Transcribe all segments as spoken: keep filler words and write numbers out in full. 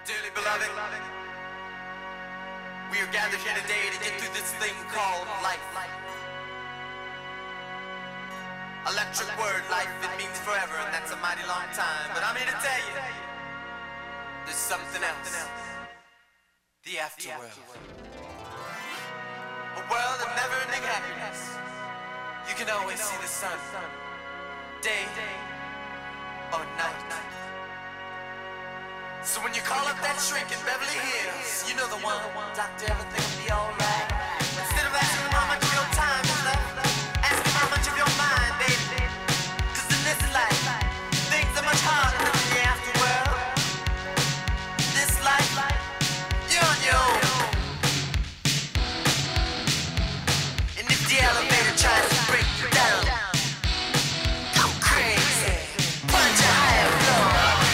Dearly beloved, we are gathered here today to get through this thing called life. Electric word, life, it means forever, and that's a mighty long time. But I'm here to tell you, there's something else. The afterworld. A world of never-ending happiness. You can always see the sun, day or night. So when you call up that shrink in Beverly Hills, you know the one, doctor, everything will be alright. Instead of asking how much of your time is left, ask him how much of your mind, baby. Cause in this life, things are much harder than in the afterworld. This life, you're on your own. And if the elevator tries to break you down, go crazy, punch a higher floor.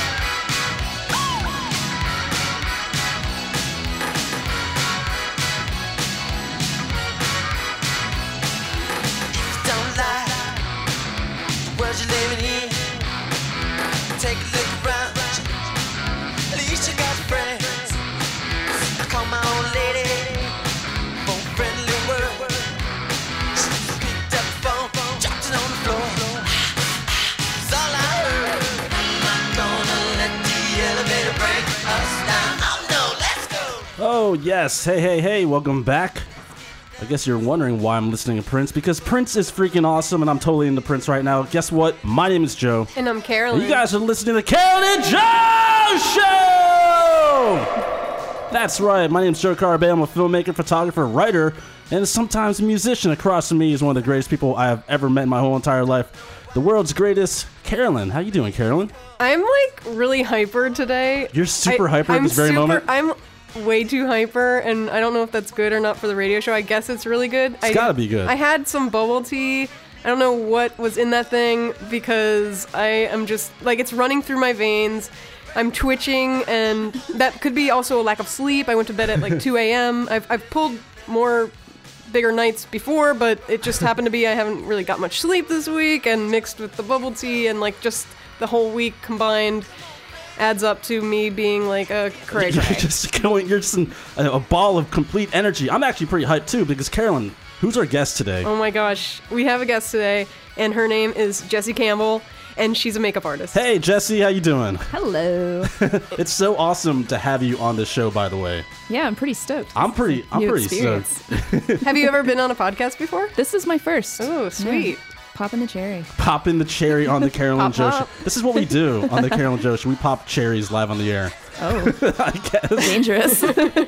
You're living in. Take a look around. At least you got friends. I call my old lady for a friendly word. She picked up the phone, dropped it on the floor. It's all I heard. I'm not gonna let the elevator break us down. Oh no, let's go. Oh yes, hey hey hey, welcome back. I guess you're wondering why I'm listening to Prince, because Prince is freaking awesome, and I'm totally into Prince right now. Guess what? My name is Joe. And I'm Carolyn. And you guys are listening to the Carolyn and Joe Show! That's right. My name is Joe Carabay. I'm a filmmaker, photographer, writer, and sometimes a musician. Across from me is one of the greatest people I have ever met in my whole entire life. The world's greatest, Carolyn. How you doing, Carolyn? I'm, like, really hyper today. You're super I, hyper at I'm this very super, moment? I'm way too hyper, and I don't know if that's good or not for the radio show. I guess it's really good. It's I, gotta be good. I had some bubble tea. I don't know what was in that thing because I am just, like, it's running through my veins. I'm twitching, and that could be also a lack of sleep. I went to bed at, like, two a.m. I've, I've pulled more bigger nights before, but it just happened to be I haven't really got much sleep this week, and mixed with the bubble tea and, like, just the whole week combined adds up to me being like a crazy. You're just going. You're just an, a, a ball of complete energy. I'm actually pretty hyped too because Carolyn, who's our guest today? Oh my gosh, we have a guest today, and her name is Jessie Campbell, and she's a makeup artist. Hey Jessie, how you doing? Hello. It's so awesome to have you on this show. By the way, Yeah, I'm pretty stoked. I'm pretty. I'm New pretty experience. stoked. Have you ever been on a podcast before? This is my first. Oh, sweet. Yeah. Popping the cherry. Popping the cherry on the Carolyn Pop, Joe pop. Show. This is what we do on the Carolyn Joe Show. We pop cherries live on the air. Oh, I guess. dangerous.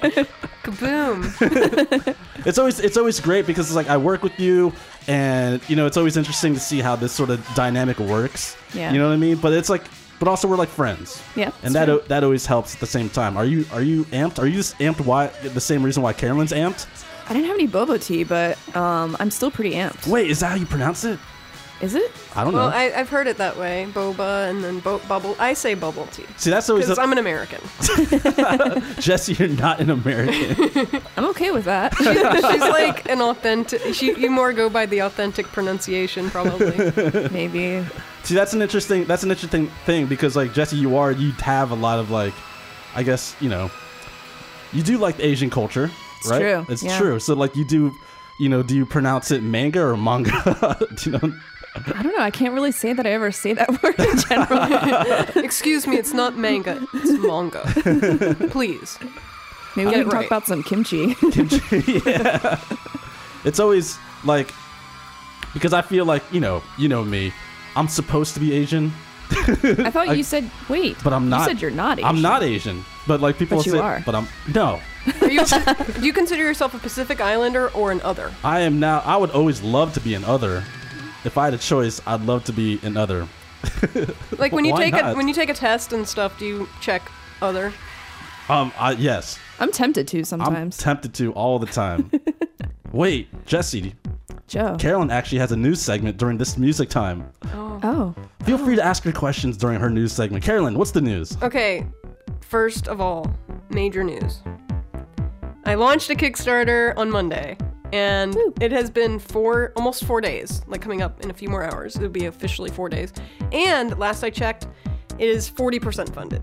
Kaboom. It's always it's always great because it's like I work with you, and you know it's always interesting to see how this sort of dynamic works. Yeah. You know what I mean? But it's like, but also we're like friends. Yeah, And that's that true. o- that always helps at the same time. Are you are you amped? Are you just amped? Why the same reason why Carolyn's amped? I didn't have any boba tea, but um, I'm still pretty amped. Wait, is that how you pronounce it? Is it? I don't Well, know. I, I've heard it that way. Boba and then bo- bubble. I say bubble tea. See, that's always Because a, I'm an American. Jesse. You're not an American. I'm okay with that. She's like an authentic. She, you more go by the authentic pronunciation, probably. Maybe. See, that's an interesting. That's an interesting thing because, like, Jesse, you are you have a lot of like, I guess you know, you do like the Asian culture, It's right? true, It's yeah. true. So, like, you do, you know, do you pronounce it manga or manga? Do you know? I don't know. I can't really say that I ever say that word in general. Excuse me, it's not manga. It's manga. Please. Maybe we Get can it talk right. about some kimchi. Kimchi, yeah. It's always like because I feel like you know, you know me. I'm supposed to be Asian, I thought I- you said, wait. but I'm not. You said you're not Asian. I'm not Asian, but like people But you say, are. but I'm no. Are you, do you consider yourself a Pacific Islander or an other? I am now. I would always love to be an other. If I had a choice, I'd love to be an other. Like when you Why take a not? when you take a test and stuff, do you check other? Um, I, yes, I'm tempted to I'm sometimes. tempted to all the time. Wait, Jesse, Joe. Carolyn actually has a news segment during this music time. Oh. Feel free to ask her questions during her news segment. Carolyn, what's the news? Okay, first of all, major news. I launched a Kickstarter on Monday, and Woo. it has been four, almost four days, like coming up in a few more hours. It'll be officially four days. And last I checked, it is forty percent funded.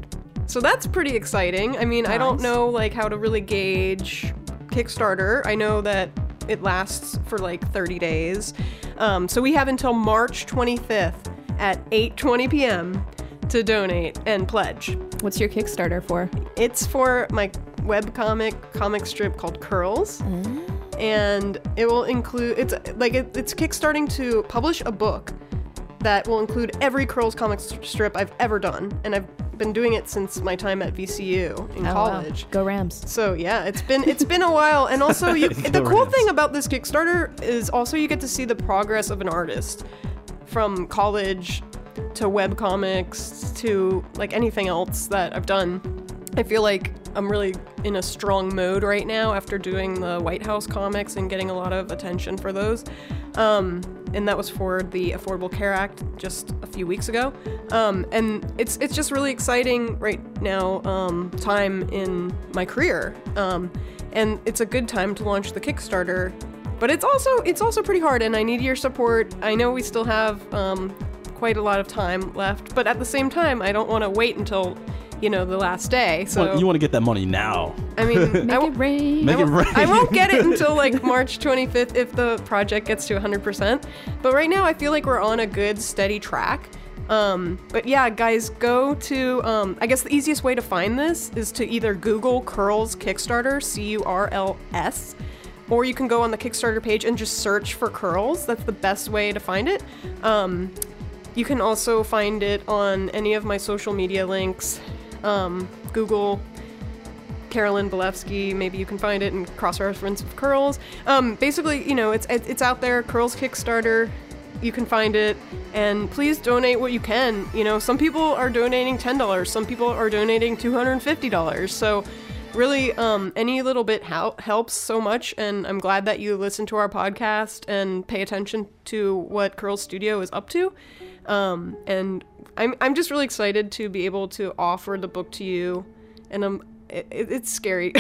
So that's pretty exciting. I mean, I don't Nice. know like how to really gauge Kickstarter. I know that it lasts for like thirty days. Um, so we have until March twenty-fifth at eight twenty p.m. to donate and pledge. What's your Kickstarter for? It's for my webcomic comic strip called Curls. And it will include, it's like, it, it's kickstarting to publish a book that will include every Curls comic st- strip I've ever done. And I've been doing it since my time at V C U in Oh, wow. college. Go Rams. So yeah, it's been it's been a while, and also you, the cool Rams. thing about this Kickstarter is also you get to see the progress of an artist from college to webcomics to like anything else that I've done. I feel like I'm really in a strong mode right now after doing the White House comics and getting a lot of attention for those. Um, and that was for the Affordable Care Act just a few weeks ago. Um, and it's it's just really exciting right now, um, time in my career. Um, and it's a good time to launch the Kickstarter. But it's also it's also pretty hard, and I need your support. I know we still have um, quite a lot of time left, but at the same time, I don't want to wait until, you know, the last day. So Well, you want to get that money now. I mean, Make I, it won't, rain. Make I, it won't, rain. I won't get it until like March twenty-fifth if the project gets to one hundred percent. But right now, I feel like we're on a good, steady track. Um, but yeah, guys, go to, um, I guess the easiest way to find this is to either Google Curls Kickstarter, C U R L S, or you can go on the Kickstarter page and just search for Curls. That's the best way to find it. Um, you can also find it on any of my social media links. Um, Google Carolyn Belevsky, maybe you can find it and cross-reference with Curls. Um, basically, you know, it's it's out there, Curls Kickstarter. You can find it, and please donate what you can. You know, some people are donating ten dollars, some people are donating two hundred fifty dollars. So really, um, any little bit hel- helps so much, and I'm glad that you listen to our podcast and pay attention to what Curls Studio is up to. Um, and I'm I'm just really excited to be able to offer the book to you, and I'm it, it's scary.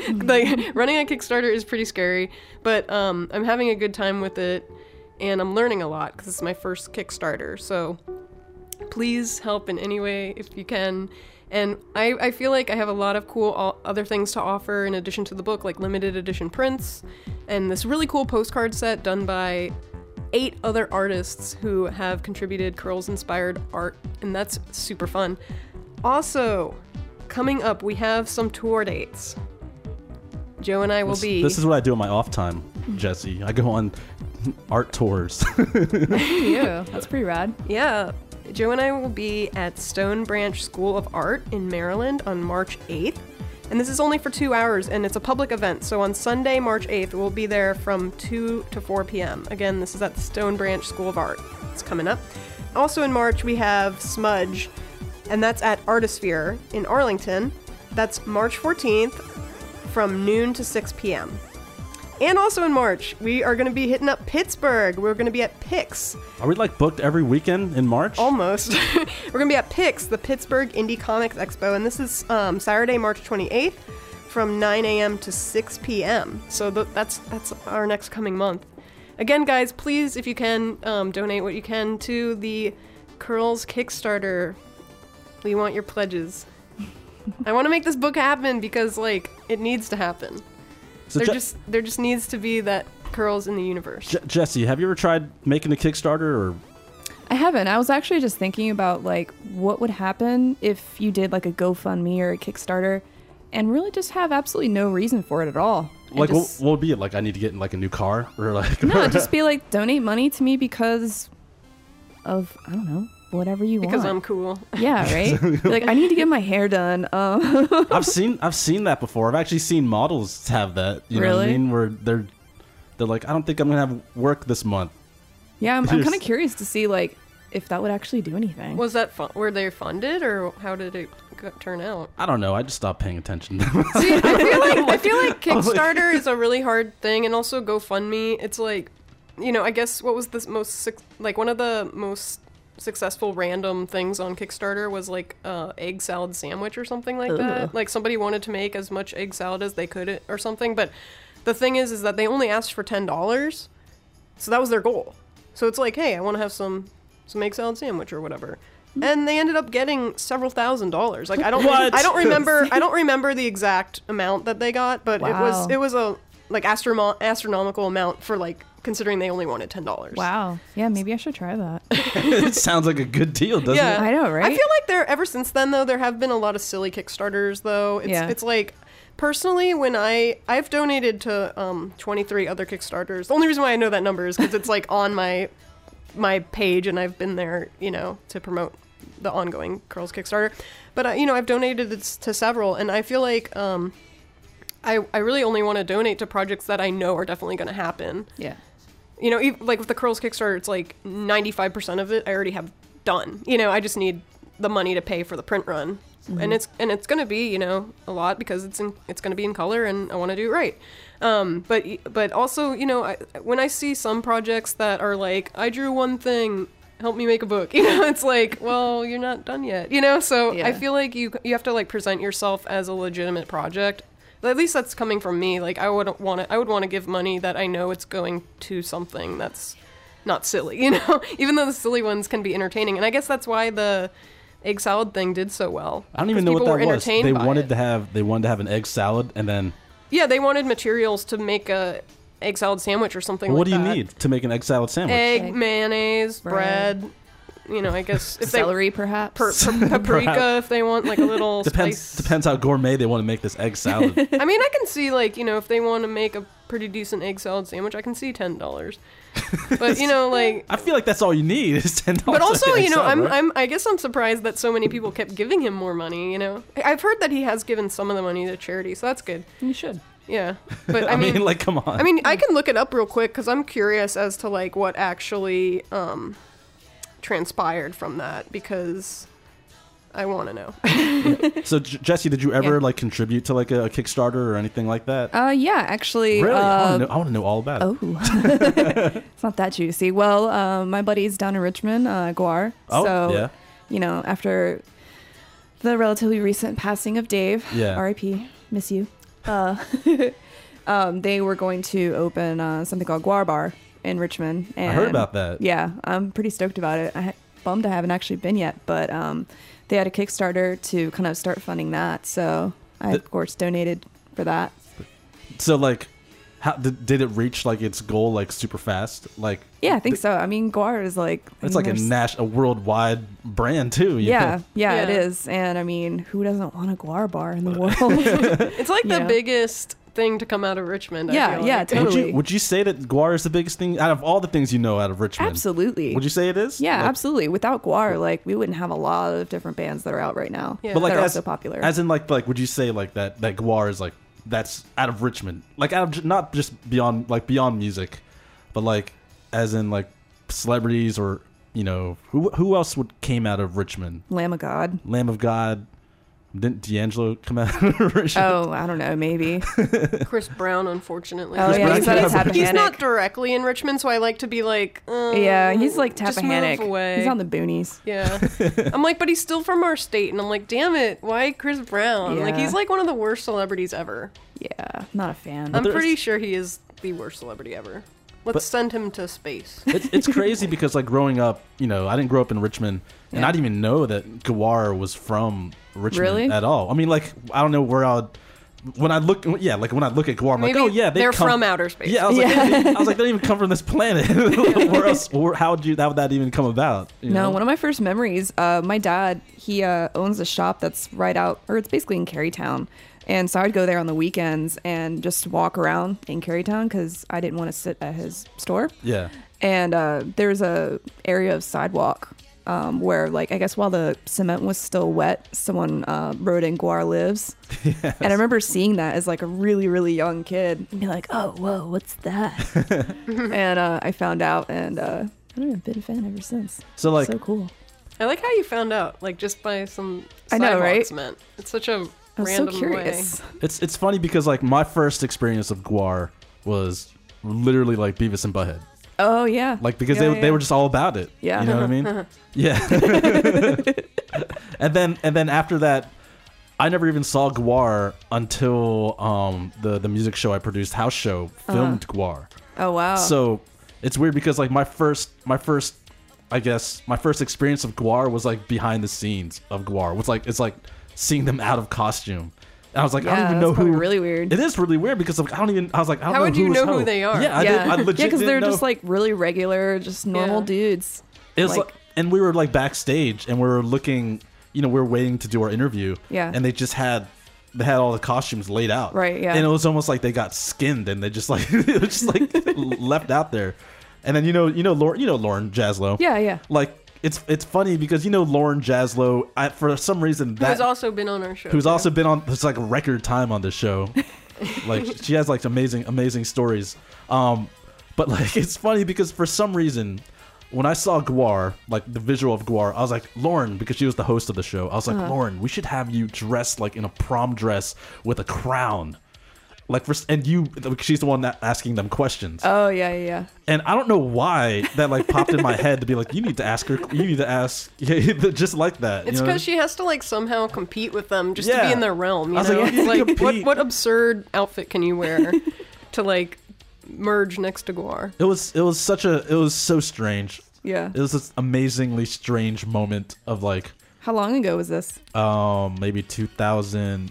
Like running a Kickstarter is pretty scary, but um, I'm having a good time with it, and I'm learning a lot because it's my first Kickstarter. So please help in any way if you can. And I, I feel like I have a lot of cool o- other things to offer in addition to the book, like limited edition prints and this really cool postcard set done by eight other artists who have contributed Curls-inspired art, and that's super fun. Also, coming up, we have some tour dates. Joe and I will This, be... this is what I do in my off time, Jesse. I go on art tours. Yeah, that's pretty rad. Yeah, Joe and I will be at Stone Branch School of Art in Maryland on March eighth. And this is only for two hours, and it's a public event. So on Sunday, March eighth, we'll be there from two to four p.m. Again, this is at the Stone Branch School of Art. It's coming up. Also in March, we have Smudge, and that's at Artisphere in Arlington. That's March fourteenth from noon to six p.m. And also in March, we are going to be hitting up Pittsburgh. We're going to be at Pix. Are we like booked every weekend in March? Almost. We're going to be at Pix, the Pittsburgh Indie Comics Expo, and this is um, Saturday, March twenty-eighth from nine a.m. to six p.m. So th- that's that's our next coming month. Again, guys, please, if you can, um, donate what you can to the Curls Kickstarter. We want your pledges. I want to make this book happen because, like, it needs to happen. So there Je- just there just needs to be that Curls in the universe. Je- Jesse, have you ever tried making a Kickstarter or? I haven't. I was actually just thinking about like what would happen if you did like a GoFundMe or a Kickstarter and really just have absolutely no reason for it at all. And Like, just, what, what would be it? Like, I need to get in like a new car or like? no, just be like donate money to me because of I don't know whatever you Because I'm want. cool. Yeah, right. Be like I need to get my hair done. Um, I've seen I've seen that before. I've actually seen models have that. You know what I Really? mean? Where they're they're like, I don't think I'm gonna have work this month. yeah, I'm, I'm Yes. kind of curious to see like if that would actually do anything. Was that fun? Were they funded, or how did it go- turn out? I don't know. I just stopped paying attention. See, I feel like I feel like Kickstarter is a really hard thing, and also GoFundMe. It's like, you know, I guess what was the most suc- like one of the most successful random things on Kickstarter was like uh, egg salad sandwich or something like that. Ugh. Like somebody wanted to make as much egg salad as they could or something, but the thing is, is that they only asked for ten dollars, so that was their goal. So it's like, hey, I want to have some some egg salad sandwich or whatever. and they ended up getting several thousand dollars. Like I don't, What? I don't remember, I don't remember the exact amount that they got, but it was, Wow. it was a like astrono- astronomical amount for like considering they only wanted ten dollars. Wow. Yeah, maybe I should try that. It sounds like a good deal, doesn't Yeah. it? I know, right? I feel like there ever since then though there have been a lot of silly Kickstarters though. It's Yeah. it's like personally when I I've donated to um twenty-three other Kickstarters. The only reason why I know that number is because it's like on my my page and I've been there, you know, to promote the ongoing Curls Kickstarter. But uh, you know, I've donated it to several and I feel like um I I really only want to donate to projects that I know are definitely going to happen. Yeah. You know, ev- like with the Curls Kickstarter, it's like ninety-five percent of it I already have done. You know, I just need the money to pay for the print run. And it's and it's going to be, you know, a lot because it's in, it's going to be in color and I want to do it right. Um, but but also, you know, I, when I see some projects that are like, I drew one thing, help me make a book. You know, it's like, well, you're not done yet. You know, so Yeah. I feel like you you have to like present yourself as a legitimate project. At least that's coming from me. Like I would want to, I would want to give money that I know it's going to something that's not silly, you know. Even though the silly ones can be entertaining, and I guess that's why the egg salad thing did so well. I don't even 'Cause know what people that were was. entertained They by wanted it. to have they wanted to have an egg salad, and then Yeah, they wanted materials to make a egg salad sandwich or something. what like do you that. need to make an egg salad sandwich? Egg, Egg, mayonnaise, bread. bread. You know, I guess if Celery, perhaps. they per, per, paprika, if they want like a little Depends spice. depends how gourmet they want to make this egg salad. I mean, I can see like you know if they want to make a pretty decent egg salad sandwich, I can see ten dollars. But you know, like, I feel like that's all you need is ten dollars. but also you know, I'm I'm I guess I'm surprised that so many people kept giving him more money. You know, I- I've heard that he has given some of the money to charity, so that's good. You should. Yeah, but I, I mean, mean, like, come on. I mean, I can look it up real quick because I'm curious as to like what actually um, transpired from that because I want to know. So, J- Jesse, did you ever Yeah. like contribute to like a, a Kickstarter or anything like that? Uh, yeah, actually. really? I Uh, want to know all about it. oh. It's not that juicy. Well, um, my buddy's down in Richmond, uh, Guar. Oh, so, yeah. you know, after the relatively recent passing of Dave, Yeah. R I P, miss you. Uh, um, they were going to open uh, something called Guar Bar in Richmond. And I heard about that. Yeah, I'm pretty stoked about it. I ha- bummed I haven't actually been yet, but um, they had a Kickstarter to kind of start funding that. So I, Th- of course, donated for that. So, like, how did, did it reach like its goal like super fast? Like, Yeah, I think so. I mean, Guar is like... I it's mean, like a there's- nash, a worldwide brand too. you Yeah, know? yeah, it Yeah. is. And I mean, who doesn't want a Guar bar in the world? It's like the Yeah. biggest thing to come out of Richmond. I Yeah, feel yeah, like. totally. Would you would you say that Guar is the biggest thing out of all the things you know out of Richmond? Absolutely. Would you say it is? Yeah, Like- absolutely. Without Guar, like, we wouldn't have a lot of different bands that are out right now. Yeah. But like that are as also popular. as in like like would you say like that that Guar is like that's out of Richmond, like out of j- not just beyond like beyond music, but like as in like celebrities or you know who who else would came out of Richmond? Lamb of God. Lamb of God. Didn't D'Angelo come out of Richmond? Oh, I don't know, maybe. Chris Brown, unfortunately. Oh, Chris yeah, Brown he's came at out of Richmond. He's not Tappahannock. directly in Richmond, so I like to be like, uh, Yeah, he's like just Tappahannock. move away. He's on the boonies. Yeah. I'm like, but he's still from our state. And I'm like, damn it, why Chris Brown? Like, Yeah. he's like one of the worst celebrities ever. Yeah, not a fan. I'm there's- pretty sure he is the worst celebrity ever. Let's But- send him to space. It's, it's crazy because like growing up, you know, I didn't grow up in Richmond, and Yeah. I didn't even know that Guar was from Richmond Really? at all. I mean, like I don't know where I would. When I look, yeah, like when I look at Guar, I'm Maybe like, oh yeah, they they're come, from outer space. Yeah, I was like, Yeah. they- I was like, they don't even come from this planet. Where else? Or how would you? How would that even come about? you No, know? one of my first memories, uh, my dad, he uh, owns a shop that's right out, or it's basically in Carytown. And so I'd go there on the weekends and just walk around in Carytown because I didn't want to sit at his store. Yeah, And uh, there's a area of sidewalk um, where, like, I guess while the cement was still wet, someone uh, wrote in Guar Lives. And I remember seeing that as like a really, really young kid and be like, oh, whoa, what's that? and uh, I found out, and uh, I don't know, I've been a fan ever since. So, like- so cool. I like how you found out, like, just by some I know, sidewalk right? cement. It's such a I was random so curious. it's it's funny because like my first experience of Guar was literally like Beavis and Butthead. Oh, yeah. Like because Yeah, they yeah, they yeah. were just all about it. Yeah. You know what I mean? Yeah. and then and then after that, I never even saw Guar until um the the music show I produced, House Show, filmed Guar. Oh, wow. So it's weird because like my first my first I guess my first experience of Gwar was like behind the scenes of Gwar. Was like it's like seeing them out of costume. And I was like, Yeah, I don't even know that's probably who. really weird. It is really weird because like, I don't even. I was like, I don't How know would who you was know who who. they are? Yeah, I, yeah, did, I legit yeah, because didn't they're know. just like really regular, just normal Yeah. dudes. It was like- like, and we were like backstage, and we were looking. You know, we were waiting to do our interview. Yeah. And they just had. They had all the costumes laid out. Right, yeah. And it was almost like they got skinned, and they just like it was just like left out there. And then you know, you know, Lauren, you know, Lauren Jaslow. Yeah, yeah. Like it's it's funny because you know Lauren Jaslow. I, for some reason that Who's also been on our show. who's too. also been on it's like a record time on this show. Like she has like amazing amazing stories. Um, but like it's funny because for some reason. When I saw Gwar, like the visual of Gwar, I was like, Lauren, because she was the host of the show. I was like, Uh-huh. Lauren, we should have you dressed like in a prom dress with a crown, like for and you. She's the one that asking them questions, Oh yeah, yeah, yeah. and I don't know why that like popped in my head to be like, you need to ask her, you need to ask, just like that. It's you know? because she has to like somehow compete with them just to Yeah. be in their realm. You I was know, like, you need to like what compete. what absurd outfit can you wear to like merge next to Gwar? It was it was such a it was so strange. Yeah. It was this amazingly strange moment of like How long ago was this? um maybe two thousand,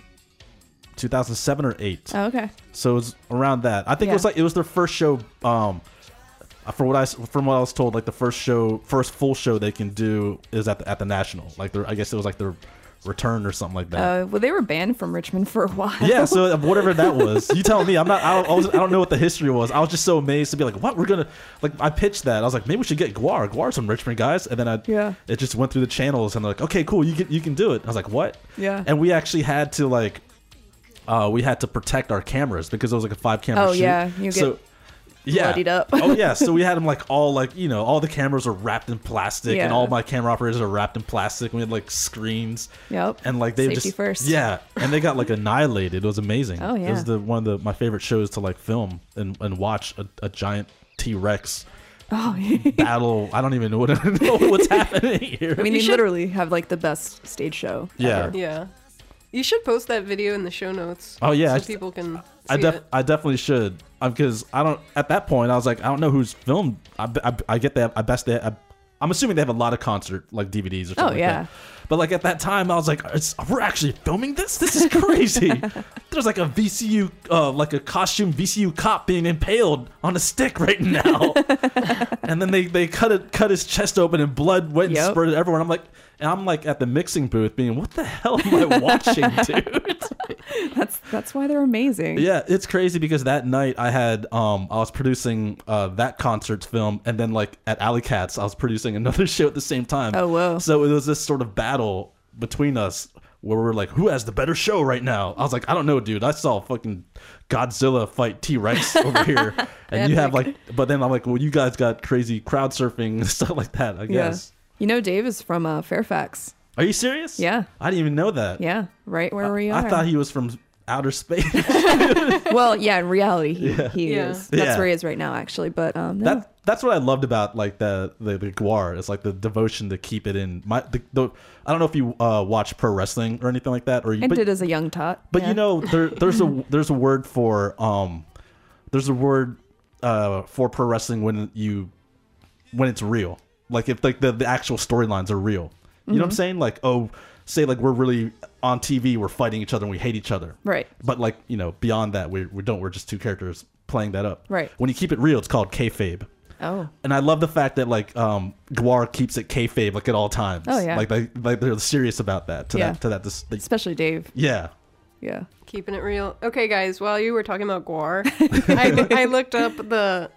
two thousand seven or eight. Oh, okay. So it was around that. I think it Yeah. was like it was their first show. Um, for what I from what I was told, like the first show, first full show they can do is at the at the National. Like their, I guess it was like their return or something like that. Uh, well, they were banned from Richmond for a while. Yeah, so whatever that was, you tell me. I'm not. I don't, I, was, I don't know what the history was. I was just so amazed to be like, what? We're gonna like. I pitched that. I was like, maybe we should get Gwar. Gwar's from Richmond, guys. And then I, Yeah. it just went through the channels, and they're like, okay, cool, you can you can do it. I was like, what? Yeah. And we actually had to like, uh, we had to protect our cameras because it was like a five camera Oh, shoot. yeah, you get so. Yeah. bloodied up. Oh yeah, so we had them like all like you know all the cameras are wrapped in plastic, Yeah. and all my camera operators are wrapped in plastic. We had like screens. Yep. And like they Safety just first. yeah, and they got like annihilated. It was amazing. Oh, It yeah. was the one of the my favorite shows to like film and, and watch a, a giant T Rex Oh, battle. I don't even know what know what's happening here. I mean, You they should- literally have like the best stage show. Yeah. ever. Yeah, you should post that video in the show notes. Oh, yeah, so I- people can. See I def it. I definitely should because I don't at that point I was like I don't know who's filmed. I, I, I get that I best they I, I'm assuming they have a lot of concert like D V Ds or something. Oh, like yeah. that. But like at that time I was like it's, we're actually filming this. This is crazy. There's like a V C U uh, like a costume V C U cop being impaled on a stick right now. And then they they cut it cut his chest open and blood went and Yep. spurted everywhere. And I'm like and I'm like at the mixing booth being what the hell am I watching, dude? That's that's why they're amazing. Yeah, it's crazy because that night I had um I was producing uh that concert's film, and then like at Alley Cats I was producing another show at the same time. Oh, whoa. So it was this sort of battle between us where we're like, who has the better show right now? I was like, I don't know, dude. I saw fucking Godzilla fight T Rex over here, and you have like, but then I'm like, well, you guys got crazy crowd surfing and stuff like that. I Yeah. guess. You know, Dave is from uh, Fairfax. Are you serious? Yeah. I didn't even know that. Yeah, right where we I are. thought he was from outer space. Well, yeah, in reality, he, he Yeah. is. That's Yeah. where he is right now, actually. But um, no. That that's what I loved about like the the, the Gwar. It's like the devotion to keep it in. My the, the I don't know if you uh, watch pro wrestling or anything like that, or you. I but, did as a young tot. but yeah. you know there there's a there's a word for um there's a word uh for pro wrestling when you when it's real. Like if like the, the actual storylines are real. You know what I'm saying? Like oh, say like we're really on T V, we're fighting each other and we hate each other. Right. But like you know beyond that, we we don't. We're just two characters playing that up. Right. When you keep it real, it's called kayfabe. Oh, And I love the fact that like um Gwar keeps it kayfabe like at all times. Oh, yeah. Like they like they're serious about that. To Yeah. that to that. This, they, especially Dave. yeah. Yeah. Keeping it real. Okay, guys, while you were talking about Gwar, I, I looked up the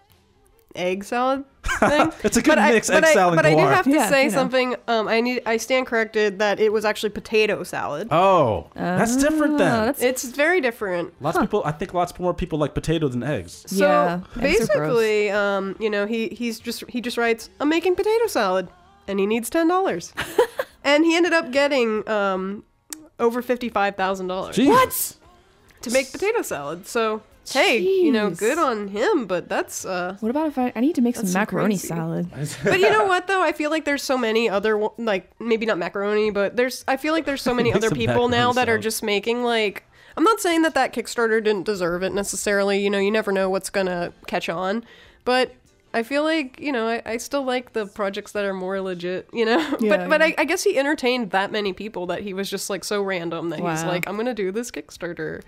egg salad thing. It's a good but mix, I, egg but salad I, but and I do Gwar. have to Yeah, say you know. something. Um, I need. I stand corrected that it was actually potato salad. Oh, that's different then. Ah, that's- It's very different. Lots of people. I think lots more people like potatoes than eggs. So Yeah, eggs are gross. basically, um, you know, he he's just he just writes, "I'm making potato salad," and he needs ten dollars, and he ended up getting um, over fifty five thousand dollars What? to make potato salad. So hey, you know, Jeez. good on him. But that's uh, What about if I? I need to make some That's some macaroni crazy. salad. but you know what though? I feel like there's so many other one- like maybe not macaroni, but there's I feel like there's so many Make other some people now macaroni that are salad. just making like. I'm not saying that that Kickstarter didn't deserve it necessarily. You know, you never know what's gonna catch on, but I feel like, you know, I, I still like the projects that are more legit, you know? Yeah, but but yeah. I, I guess he entertained that many people that he was just like so random that he's Wow. like, I'm going to do this Kickstarter.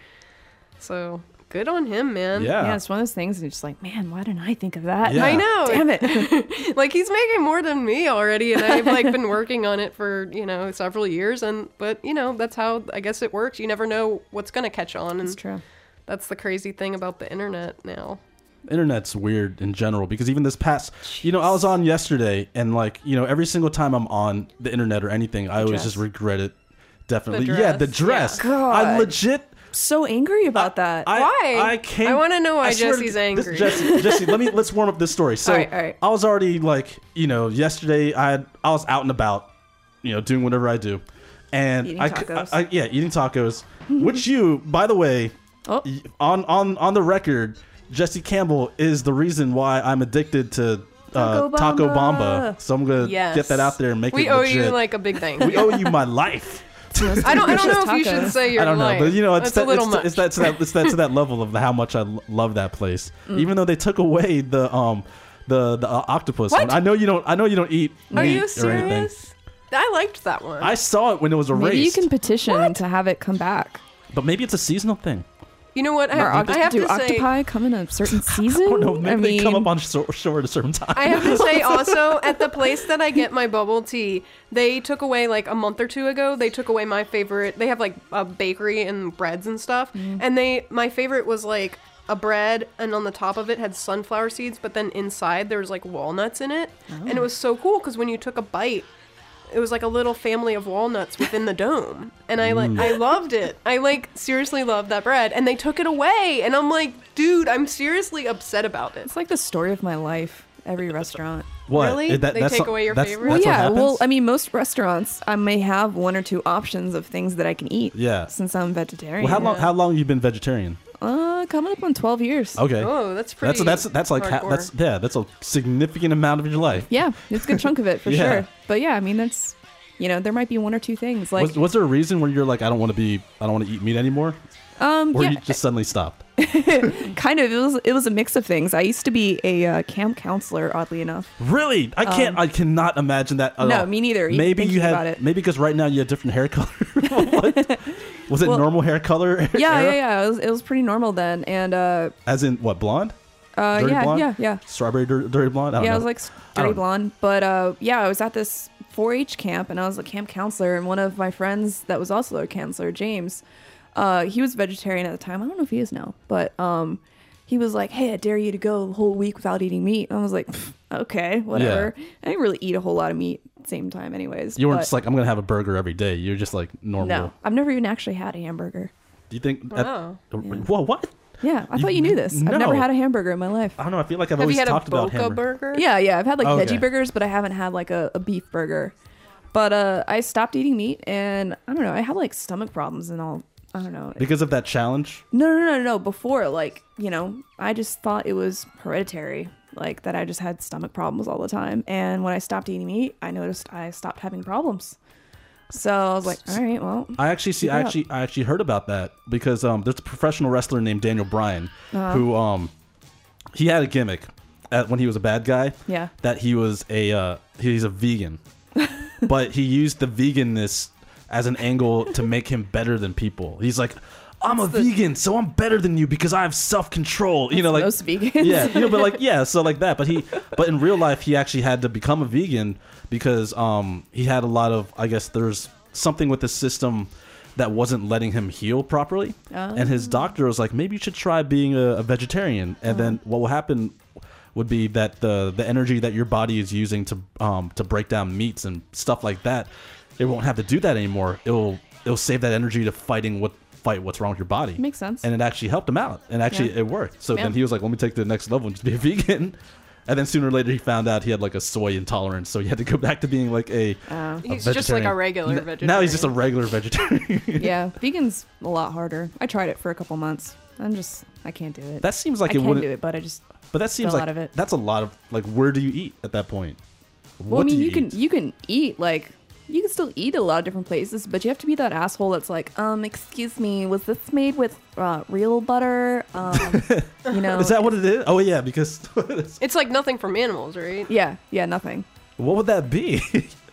So good on him, man. Yeah. Yeah, it's one of those things. And you're just like, man, why didn't I think of that? Yeah. I know. Damn it. Like he's making more than me already, and I've like been working on it for, you know, several years. And but, you know, that's how I guess it works. You never know what's going to catch on. And It's true. that's the crazy thing about the internet now. Internet's weird in general because even this past, you know, I was on yesterday and like, you know, every single time I'm on the internet or anything, I always dress. just regret it. Definitely. The Yeah, the dress, dress. yeah. God. I'm legit. So angry about that. I, Why? I came. I wanna know why I swear to- Jesse's this- angry. Jesse, Jesse, let me let's warm up this story. So All right, all right. I was already like, you know, yesterday I had, I was out and about, you know, doing whatever I do, and Eating I, tacos. I, I yeah, eating tacos. Which you, by the way, Oh. y- on on on the record, Jesse Campbell is the reason why I'm addicted to uh, Taco Taco Bamba. Bamba. So I'm gonna Yes. get that out there and make We it owe legit. you like a big thank we you. owe you my life. I don't I don't know if you Tacos. should say your I don't know, life. but you know, it's That's that, a little it's, much. it's that to that it's that to that level of how much I l- love that place. Mm. Even though they took away the um the the uh, octopus What? one. I know you don't. I know you don't eat Are meat you or anything. serious? I liked that one. I saw it when it was erased. Maybe you can petition to have it come back. but maybe it's a seasonal thing. you know what? I Or have, oct- I have do to say. octopi come in a certain season? I don't know. Maybe I they mean, come up on shore, shore at a certain time. I have to say also, at the place that I get my bubble tea, they took away like a month or two ago. They took away my favorite. They have like a bakery and breads and stuff, and they my favorite was like a bread, and on the top of it had sunflower seeds, but then inside there was like walnuts in it, and it was so cool because when you took a bite, it was like a little family of walnuts within the dome, and I like I loved it. I like seriously loved that bread, and they took it away, and I'm like, dude, I'm seriously upset about it. It's like the story of my life. Every restaurant. What? Really? Is that- They that's take what- away your that's- favorite? Well, that's what yeah. Well, happens? I mean, most restaurants, I may have one or two options of things that I can eat. Yeah. Since I'm vegetarian. Well, how long? Yeah. How long have you been vegetarian? Uh, coming up on twelve years. Okay. Oh, that's pretty. That's that's that's like ha- hardcore. that's yeah. That's a significant amount of your life. Yeah, it's a good chunk of it for Yeah. sure. But yeah, I mean, that's, you know, there might be one or two things like, was, was there a reason where you're like, I don't want to be, I don't want to eat meat anymore, um, or yeah, you just suddenly stopped? kind of. It was it was a mix of things. I used to be a uh, camp counselor, oddly enough. Really? I can't. I cannot imagine that. At Um, no, all. me neither, even Maybe you thinking had. about it. Maybe because right now you have different hair color. What? Was it Well, normal hair color? Yeah, era? yeah, yeah. It was, it was pretty normal then, and uh, As in what? Blonde? uh, Dirty yeah, blonde? yeah, yeah. Strawberry dir- dirty blonde? I don't Yeah, know. I was like I dirty don't- blonde, but uh, yeah, I was at this four H camp, and I was a camp counselor, and one of my friends that was also a counselor, James, uh, he was vegetarian at the time. I don't know if he is now, but um, he was like, "Hey, I dare you to go the whole week without eating meat." And I was like, "Pfft, "Okay, whatever." I didn't really eat a whole lot of meat at the same time, anyways. You weren't but just like, I'm gonna have a burger every day. You're just like normal. no, I've never even actually had a hamburger. Do you think? Wow. At, Whoa, what? Yeah, I You- thought you knew this. I've never no. had a hamburger in my life. I don't know. I feel like I've Have always you had a talked about Boca hamburger. burger? Yeah, yeah, I've had like Okay. veggie burgers, but I haven't had like a, a beef burger. But uh, I stopped eating meat, and I don't know. I have like stomach problems and all. I don't know. Because of that challenge. No, no, no, no. Before, like, you know, I just thought it was hereditary, like that I just had stomach problems all the time. And when I stopped eating meat, I noticed I stopped having problems. So I was like, all right, well, I actually see. Keep I it up. actually, I actually heard about that because um, there's a professional wrestler named Daniel Bryan Uh-huh. who um, he had a gimmick at, when he was a bad guy. Yeah. That he was a uh, he's a vegan, but he used the veganness as an angle to make him better than people. He's like, I'm a vegan, so I'm better than you because I have self control. You know, like most vegans. yeah, you know, but like yeah, so like that. But he, but in real life, he actually had to become a vegan because um he had a lot of, I guess there's something with the system that wasn't letting him heal properly, and his doctor was like, maybe you should try being a, a vegetarian, and then what will happen would be that the the energy that your body is using to um to break down meats and stuff like that, it won't have to do that anymore. It'll it'll save that energy to fighting what fight what's wrong with your body. Makes sense. And it actually helped him out, and actually Yeah. it worked. So Yeah. then he was like, let me take the next level and just be a vegan. And then sooner or later he found out he had like a soy intolerance, so he had to go back to being like a, Uh, a He's just like a vegetarian. regular N- vegetarian. Now he's just a regular vegetarian. yeah, vegan's a lot harder. I tried it for a couple months. I'm just, I can't do it. That seems like I it can wouldn't. do it, but I just, But that seems fell like out of it. that's a lot of like. Where do you eat at that point? well, What I mean, do you, can eat? you can eat like, you can still eat at a lot of different places, but you have to be that asshole that's like, um, excuse me, was this made with uh, real butter? Um, you know, Is that what it is? Oh yeah, because It's like nothing from animals, right? yeah, yeah, nothing. what would that be?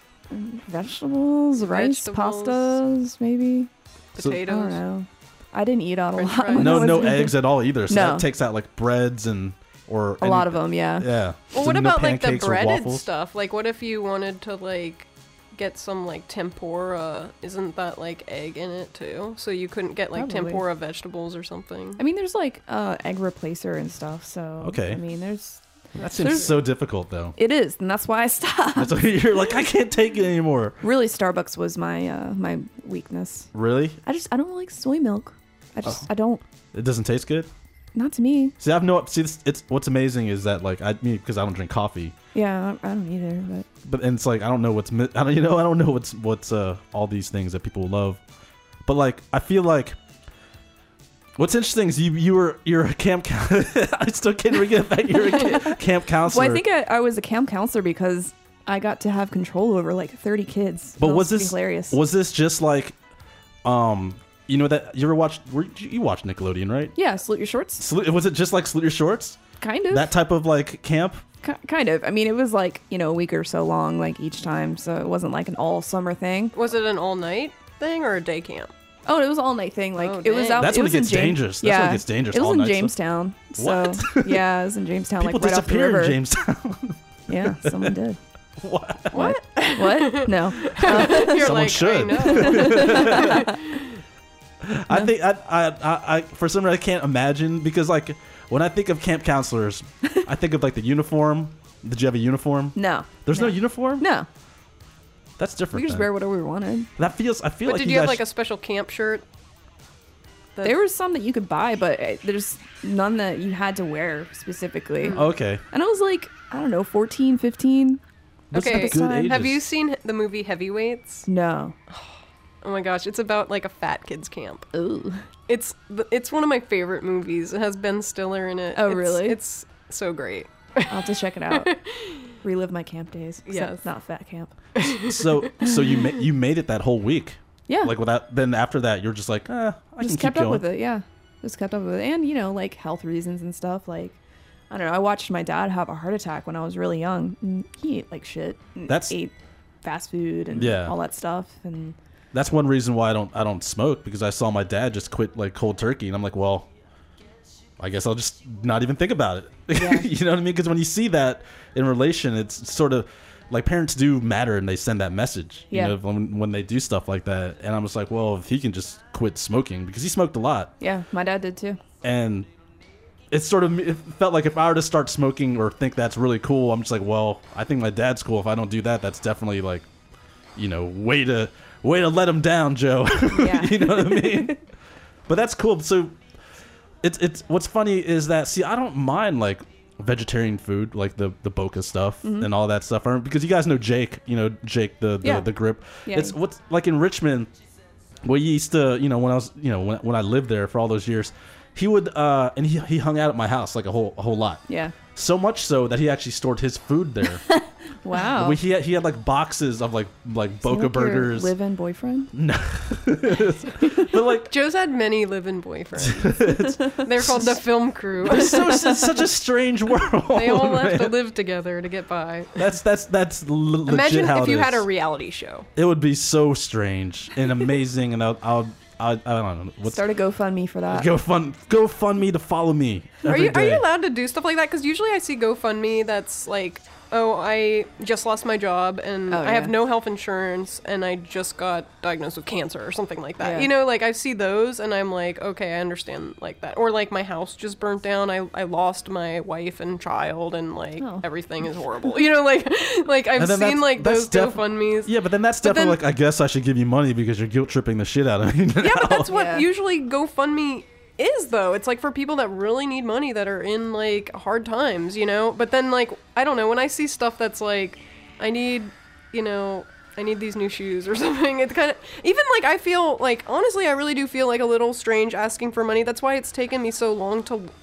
Vegetables, rice, Vegetables. pastas, maybe. So- I don't Potatoes. know. I didn't eat out a French lot. fries. when no, I was no younger. eggs at all either. So No. that takes out like breads and or A any- lot of them, yeah. Yeah. Well, So what no about like the pancakes or breaded waffles? stuff? Like, what if you wanted to like get some like tempura? Isn't that like egg in it too? So you couldn't get like Probably. tempura vegetables or something. I mean, there's like uh, egg replacer and stuff. So Okay. I mean, there's That seems There's- so difficult though. it is, and that's why I stopped. That's why you're like, I can't take it anymore. Really, Starbucks was my uh, my weakness. Really? I just I don't like soy milk. I just I don't. It doesn't taste good. Not to me. See, I've no. See, this, it's what's amazing is that like I mean because I don't drink coffee, Yeah, I, I don't either. But but and it's like I don't know what's mi- I don't you know I don't know what's what's uh all these things that people love, but like I feel like. What's interesting is you you were you're a camp. coun- I still can't even get back. You're a ca- camp counselor. well, I think I, I was a camp counselor because I got to have control over like thirty kids. But That was pretty this hilarious? Was this just like, um, you know that you ever watched? Were, you watched Nickelodeon, right? yeah, salute your shorts. Salute, was it just like Salute Your Shorts? Kind of. That type of like camp? Ki kind of. I mean, it was like you know a week or so long, like each time, so it wasn't like an all summer thing. Was it an all night thing or a day camp? Oh, it was all night thing. Like Oh, it was dang. out. That's it when was it in gets Jam- dangerous. That's yeah, when it gets dangerous. It was all in night stuff. Jamestown. So What? yeah, it was in Jamestown. People like right off the disappear river. in Jamestown. Yeah, someone did. What? What? What? No. You're Someone like, should. I know. I think I, I, I, I, for some reason, I can't imagine because like when I think of camp counselors, I think of like the uniform. Did you have a uniform? No. There's no, uniform. No. That's different. We could just then. wear whatever we wanted. That feels. I feel But like did you you have guys like a special camp shirt? That- There was some that you could buy, but uh, there's none that you had to wear specifically. Okay. And I was like, I don't know, fourteen, fifteen. Those are Okay, good ages. have you seen the movie Heavyweights? No. Oh my gosh, it's about like a fat kids camp. Ooh. It's th- it's one of my favorite movies. It has Ben Stiller in it. Oh, It's- really? It's so great. I'll have to check it out. Relive my camp days. Except Yes. not fat camp. So, so you ma- you made it that whole week. Yeah. Like without. Then after that, you're just like, eh, I can just keep kept going. up with it, yeah. Just kept up with it. And, you know, like health reasons and stuff. Like, I don't know. I watched my dad have a heart attack when I was really young. And he ate like shit. And That's- ate fast food and Yeah. all that stuff. And That's one reason why I don't I don't smoke because I saw my dad just quit like cold turkey, and I'm like, well, I guess I'll just not even think about it. Yeah. You know what I mean? Because when you see that in relation, it's sort of like parents do matter, and they send that message. Yeah. You know, when when they do stuff like that, and I'm just like, well, if he can just quit smoking because he smoked a lot, yeah, my dad did too. and it's sort of it felt like if I were to start smoking or think that's really cool, I'm just like, well, I think my dad's cool. If I don't do that, that's definitely like, you know, way to way to let him down, Joe. Yeah. You know what I mean? But that's cool. So it's it's what's funny is that see, I don't mind like vegetarian food, like the the Boca stuff and all that stuff, or- because you guys know Jake, you know Jake the the, Yeah. the grip. Yeah. It's what's like in Richmond. Well, you used to, you know, when I was, you know, when when I lived there for all those years, he would uh and he he hung out at my house like a whole a whole lot. Yeah. So much so that he actually stored his food there. Wow. We, he had, he had like boxes of like like Is he Boca like your burgers. live-in boyfriend? But like Joe's had many live-in boyfriends. They're called the film crew. it's so it's such a strange world. They all have to man. live together to get by. That's that's that's l- legit Imagine how if it you had a is. reality show. It would be so strange and amazing, and I'll, I'll I, I don't know what's Start a GoFundMe for that. go fun go fund me to follow me. Are every you are day. you allowed to do stuff like that? Because usually I see GoFundMe that's like, oh, I just lost my job and Oh, I have yeah. no health insurance and I just got diagnosed with cancer or something like that. Yeah. You know, like I see those and I'm like, okay, I understand like that. Or like my house just burnt down. I, I lost my wife and child and like Oh. everything is horrible. You know, like like I've And then seen that's- like that's those def- GoFundMes. Yeah, but then that's But definitely then- like I guess I should give you money because you're guilt tripping the shit out of me. Yeah, but that's what Yeah. usually GoFundMe is, though. It's like for people that really need money that are in like hard times, you know? But then, like, I don't know, when I see stuff that's like, I need, you know, I need these new shoes or something, it's kind of, even like, I feel like, honestly, I really do feel like a little strange asking for money. That's why it's taken me so long to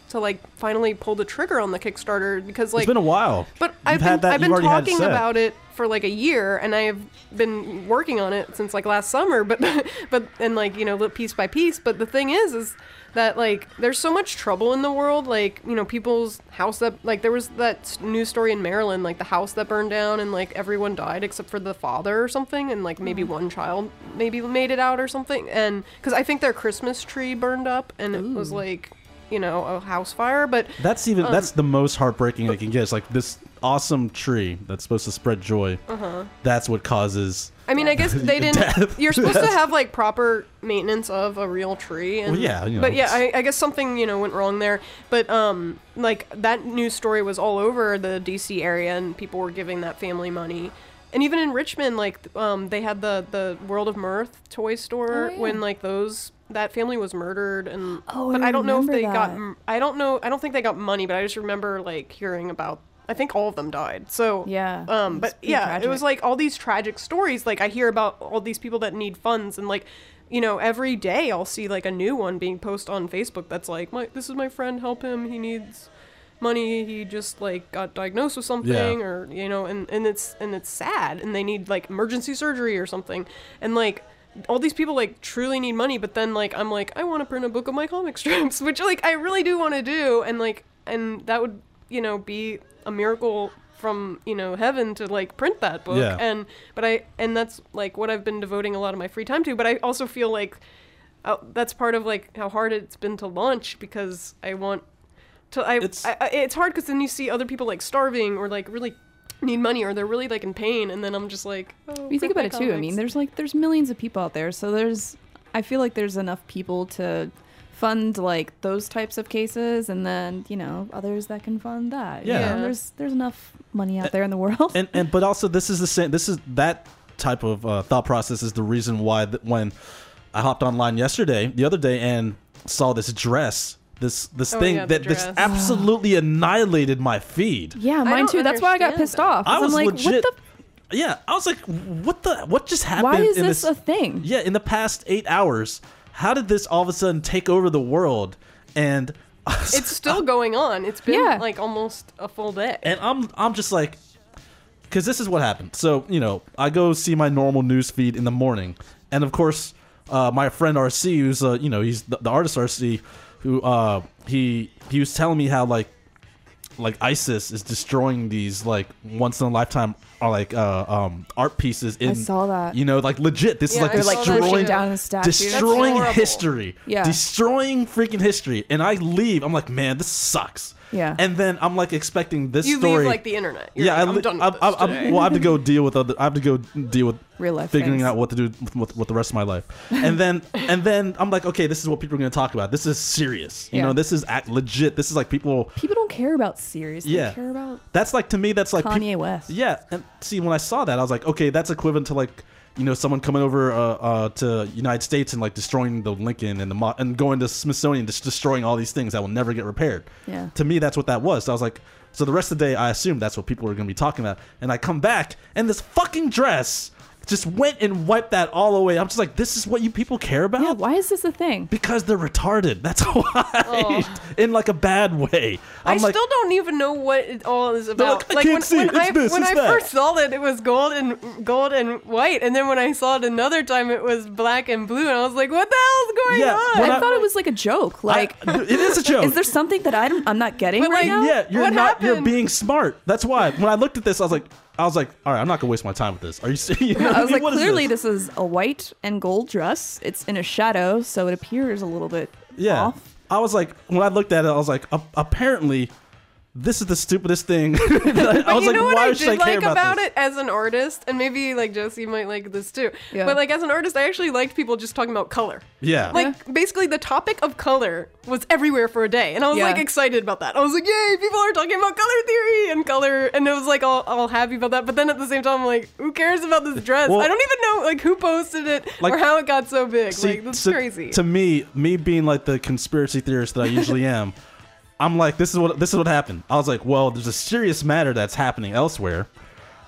to like finally pull the trigger on the Kickstarter because like It's been a while. But You've I've had been, that- I've you've been already had it talking set. about it for like a year, and I have been working on it since like last summer. But but and like you know piece by piece. But the thing is, is that like there's so much trouble in the world. Like you know people's house that like there was that s- news story in Maryland, like the house that burned down and like everyone died except for the father or something, and like maybe one child maybe made it out or something. And because I think their Christmas tree burned up, and it was like you know a house fire. But That's even that's the most heartbreaking I can get. It's like this awesome tree that's supposed to spread joy. Uh-huh. That's what causes. I mean, I guess they didn't. Death. You're supposed to have like proper maintenance of a real tree, and Well, yeah, you know, but yeah, it's- I, I guess something you know went wrong there. But um, like that news story was all over the D C area, and people were giving that family money. And even in Richmond, like um, they had the the World of Mirth toy store Oh, yeah. when like those that family was murdered, and Oh, but I I don't know if remember they got. that. m- I don't know. I don't think they got money, but I just remember like hearing about. I think all of them died. So Yeah, Um, it's but pretty yeah, it was tragic. like all these tragic stories. Like I hear about all these people that need funds, and like, you know, every day I'll see like a new one being posted on Facebook that's like, my this is my friend, help him, he needs money, he just like got diagnosed with something, Yeah. or you know, and and it's and it's sad, and they need like emergency surgery or something, and like. All these people like truly need money, but then like I'm like I want to print a book of my comic strips, which like I really do want to do, and like and that would you know be a miracle from you know heaven to like print that book. Yeah. And but I and that's like what I've been devoting a lot of my free time to, but I also feel like uh, that's part of like how hard it's been to launch, because I want to I It's- it's, I, I, it's hard because then you see other people like starving or like really need money, or they're really like in pain, and then I'm just like oh, You think print about my it too. I comics. mean, there's like there's millions of people out there, so there's I feel like there's enough people to fund like those types of cases, and then you know others that can fund that. You Yeah. know, there's there's enough money out there in the world. and and but also this is the same. This is that type of uh, thought process is the reason why th- when I hopped online yesterday, the other day, and saw this dress, this this Oh, thing yeah, the that this dress. absolutely annihilated my feed. yeah, mine don't too. That's why I got understand pissed that. off. 'cause I was I'm like, legit. what the? Yeah, I was like, what the? What just happened? Why is in this a thing? Yeah, in the past eight hours, how did this all of a sudden take over the world? And it's still going on. It's been Yeah. like almost a full day. and I'm I'm just like, because this is what happened. So you know, I go see my normal news feed in the morning, and of course, uh, my friend R C, who's uh, you know, he's the, the artist R C, who uh, he he was telling me how like like ISIS is destroying these like once in a lifetime or like uh, um, art pieces in I saw that. you know like legit this Yeah, is I like saw that destroying shit. down a statue. destroying That's horrible. history Yeah. destroying freaking history, and I leave, I'm like, man, this sucks. Yeah. And then I'm like expecting this you story leave like the internet. You're yeah, like, I, I'm li- done I, with this I, I, today. well, I have to go deal with other. I have to go deal with Real life figuring things. out what to do with, with the rest of my life. And then, and then I'm like, okay, this is what people are going to talk about. This is serious. You Yeah. know, this is act legit. This is like people. People don't care about serious. They Yeah. care about That's like to me. That's like Kanye peop- West. Yeah, and see, when I saw that, I was like, okay, that's equivalent to like, you know, someone coming over uh, uh, to United States and like destroying the Lincoln and the Mo- and going to Smithsonian, just destroying all these things that will never get repaired. Yeah. To me, that's what that was. So I was like, so the rest of the day, I assumed that's what people were going to be talking about. And I come back, and this fucking dress just went and wiped that all away. I'm just like, this is what you people care about? Yeah, why is this a thing? Because they're retarded. That's why. Oh. In like a bad way. I I'm like, still don't even know what it all is about. like, I can't when, see when it. It's I this, when it's I that. first saw it, it was gold and gold and white, and then when I saw it another time, it was black and blue, and I was like, "What the hell is going Yeah, on?" when I, I- thought it was like a joke. Like, I- it is a joke. is there something that I don't, I'm not getting But, right like, now? Yeah, you're What not. You're happened? being smart. That's why. When I looked at this, I was like, I was like, all right, I'm not gonna waste my time with this. Are you serious? I was like, What is clearly this? this? is a white and gold dress. It's in a shadow, so it appears a little bit Yeah. off. I was like, when I looked at it, I was like, "A- apparently, this is the stupidest thing. I But was you like, know what why I should I did care like about, about this? it as an artist, and maybe like Josie might like this too. Yeah. But like as an artist, I actually liked people just talking about color. Yeah. Like basically the topic of color was everywhere for a day, and I was Yeah. like excited about that. I was like, "Yay! People are talking about color theory and color," and it was like all, all happy about that. But then at the same time, I'm like, "Who cares about this dress? Well- I don't even know like who posted it Like- or how it got so big. See, like that's so- crazy." To me, me being like the conspiracy theorist that I usually am, I'm like, this is what this is what happened. I was like, well, there's a serious matter that's happening elsewhere,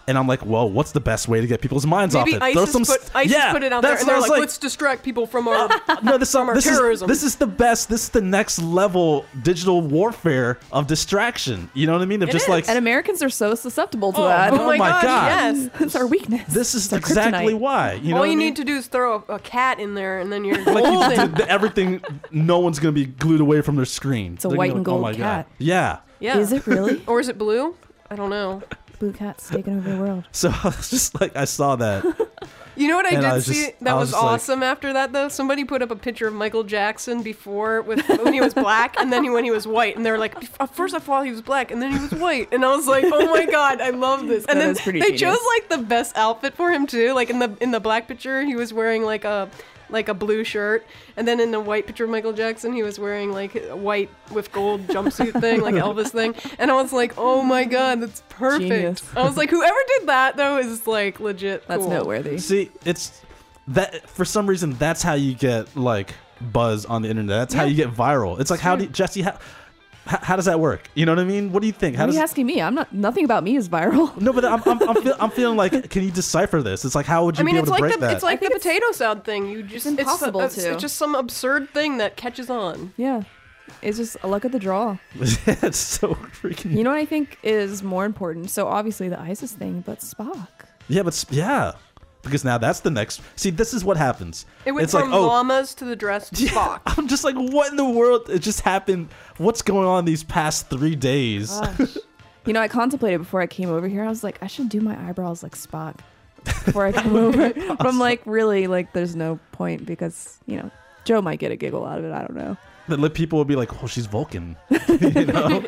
And I'm like, well, what's the best way to get people's minds Maybe off it? Throw ISIS, some, put, ISIS yeah, put it out there, that's and what I they're was like, let's distract people from our no, this, from our this is terrorism. this is the best. This is the next level digital warfare of distraction. You know what I mean? Of It just is. like And Americans are so susceptible to oh, that. oh my, my gosh, God. yes. It's our weakness. this is It's our exactly kryptonite. why. You know All what you I mean? need to do is throw a, a cat in there, and then you're like you golden. did everything. No one's gonna be glued away from their screen. It's a They're white gonna- and oh gold my God. cat. Yeah. Yeah. Is it really? Or is it blue? I don't know. Blue cat's taking over the world. So I was just like, I saw that. You know what I And did I was see just- that I was was, just like- awesome after that though? Somebody put up a picture of Michael Jackson before with when he was black and then he, when he was white, and they were like, at first I thought he was black and then he was white, and I was like, oh my god, I love this. And That then is pretty they genius. chose like the best outfit for him too. Like in the in the black picture, he was wearing like a like a blue shirt, and then in the white picture of Michael Jackson, he was wearing like a white with gold jumpsuit thing, like Elvis thing. And I was like, oh my god, that's perfect. Genius. I was like, whoever did that though is like legit. That's cool. noteworthy. See, it's that for some reason that's how you get like buzz on the internet. That's how Yeah. you get viral. It's like, how do you, Jesse? How, how, how does that work? You know what I mean? What do you think? How What are does you asking me? I'm not. Nothing about me is viral. no? But I'm I'm, I'm, feel, I'm feeling like, can you decipher this? It's like, how would you I mean, be it's able to like break the that? it's like I the think it's- potato salad thing. You just It's impossible it's, to. It's just some absurd thing that catches on. Yeah, it's just a luck of the draw. It's so freaking. You know what I think is more important? So obviously the ISIS thing, but Spock. Yeah, but s- yeah, because now that's the next. See, this is what happens. It went it's from like, oh, llamas to the dressed Spock. I'm just like, what in the world? It just happened. What's going on these past three days? Gosh. You know, I contemplated before I came over here. I was like, I should do my eyebrows like Spock before I come over. But I'm like, really, like, there's no point because, you know, Joe might get a giggle out of it. I don't know. That let people will be like, oh, she's Vulcan. You know?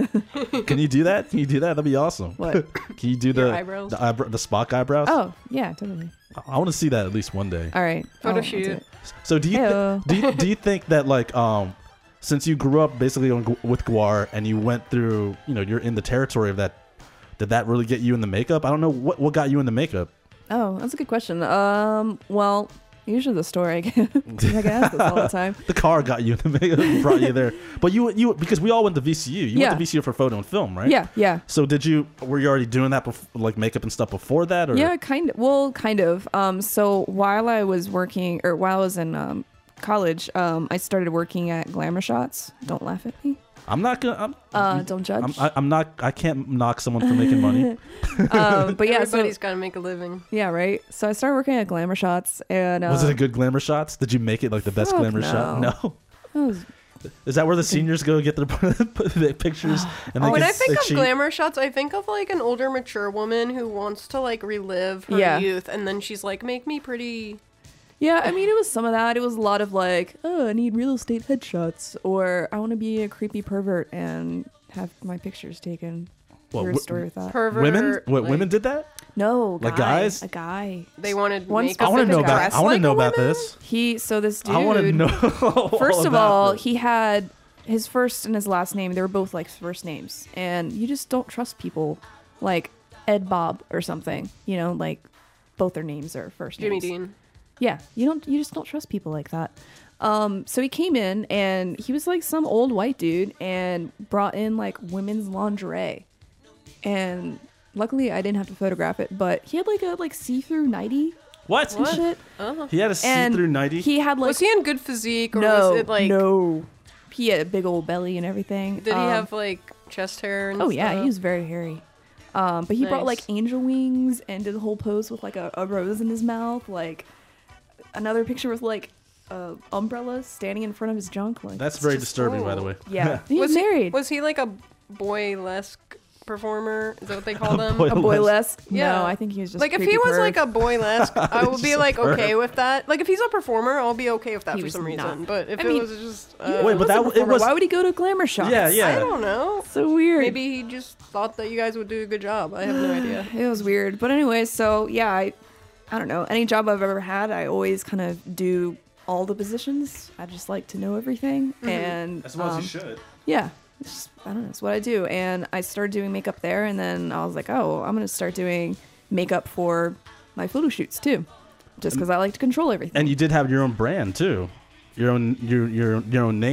Can you do that? Can you do that? That'd be awesome. What? Can you do Your the eyebrows? the, eyebrow, the Spock eyebrows? Oh, yeah, totally. I want to see that at least one day. All right. Photo I'll- I'll shoot. do it. So do you thi- Heyo. do you, do you think that like um since you grew up basically on, Gu- with Gwar and you went through, you know, you're in the territory of that, did that really get you in the makeup? I don't know what what got you in the makeup. Oh, that's a good question. Um, well, usually the store I get, I get asked this all the time. The car got you in the makeup, brought you there. But you you because we all went to V C U. You Yeah. went to V C U for photo and film, right? Yeah, yeah. So did you were you already doing that before, like makeup and stuff before that, or Yeah, kind of. Well, kind of. Um, so while I was working, or while I was in um, college, um, I started working at Glamour Shots. Don't laugh at me. I'm not gonna. I'm, Uh, don't judge. I'm, I, I'm not. I can't knock someone for making money. um, but yeah, so, Everybody's got to make a living. yeah, right. So I started working at Glamour Shots, and uh, Was it a good glamour shots? Did you make it like the best Fuck glamour shot? no. No. it was- Is that where the seniors go get their their pictures? And they When get I think the of cheat? glamour shots, I think of like an older, mature woman who wants to like relive her Yeah. youth, and then she's like, "Make me pretty." yeah, I mean, it was some of that. It was a lot of like, oh, I need real estate headshots, or I want to be a creepy pervert and have my pictures taken. Well, Weird wh- story with that. Pervert. Women? What like, women did that? No, Like guy, guys? a guy. They wanted One makeup. I want to know specific about. dress I want to like know a about woman? this. He so this dude. I want to know. First of about all, this. he had his first and his last name. They were both like first names, and you just don't trust people like Ed Bob or something. You know, like both their names are first Jimmy names. Dean. Yeah, you don't. You just don't trust people like that. Um, so he came in and he was like some old white dude and brought in like women's lingerie, and luckily I didn't have to photograph it, but he had like a like see-through nightie what? and shit. Oh. He had a And see-through nightie. he had like Was he in good physique, or no, was it like? no. He had a big old belly and everything. Did he Um, have like chest hair? And Oh yeah, stuff? he was very hairy. Um, but he brought like Nice. angel wings and did the whole pose with like a, a rose in his mouth. Like another picture with like a umbrella standing in front of his junk. Like That's very just disturbing, by the cool. way. yeah, he's was married. He, was he like a boylesque performer? Is that what they call them? boy- a boylesque? Yeah. No, I think he was just Like if creepy he was perv. like a boylesque, I would be Just a like perv. okay with that. Like if he's a performer, I'll be okay with that He for was some reason. not. But if I it mean, was just, uh, Even if Wait, he but was a that- it performer, was- why would he go to glamour shots? Yeah, yeah. I don't know. So weird. Maybe he just thought that you guys would do a good job. I have no idea. It was weird. But anyway, so yeah, I I don't know. Any job I've ever had, I always kind of do all the positions. I just like to know everything. And um, should. yeah, it's just, I don't know. It's what I do. And I started doing makeup there, and then I was like, oh, I'm gonna start doing makeup for my photo shoots too, just because I like to control everything. And you did have your own brand too, your own your your your own name.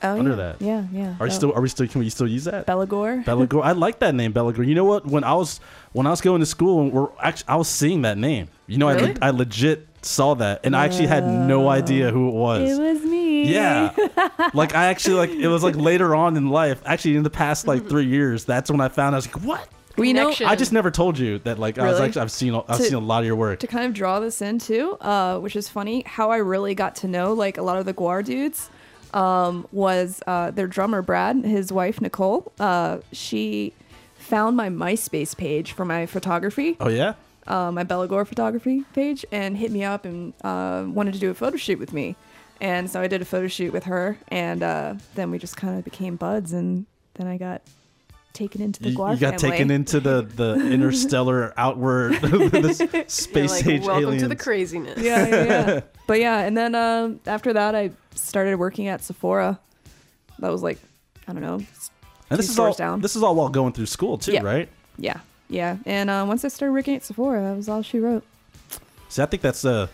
Oh, under yeah. that. Yeah, yeah. Are you Oh. still? Are we still? Can we still use that? Belagore? Belagore. I like that name, Belagore. You know what? When I was when I was going to school, we're actually I was seeing that name. You know, Really? I I legit saw that, and I actually had no idea who it was. It was me. Yeah, like I actually like it was like later on in life. Actually, in the past like three years, that's when I found. I was like, what? Well, you know, Connection. I just never told you that. Like I was Really? actually I've seen I've To- seen a lot of your work. to kind of draw this in too, uh, which is funny, how I really got to know like a lot of the Guar dudes um, was uh, their drummer Brad, his wife Nicole. Uh, she found my MySpace page for my photography, Oh yeah. uh, my Belagore photography page, and hit me up and uh, wanted to do a photo shoot with me. And so I did a photo shoot with her, and uh, then we just kind of became buds, and then I got taken into the You, Guar you got family. taken into the the interstellar outward this You're space like, age welcome aliens. to the craziness. yeah, yeah, yeah. But yeah, and then um, after that, I started working at Sephora. That was like, I don't know. s- And this two is all stores down. this is all while going through school too, Yeah. right? Yeah, yeah. And uh, once I started working at Sephora, that was all she wrote. See, I think that's uh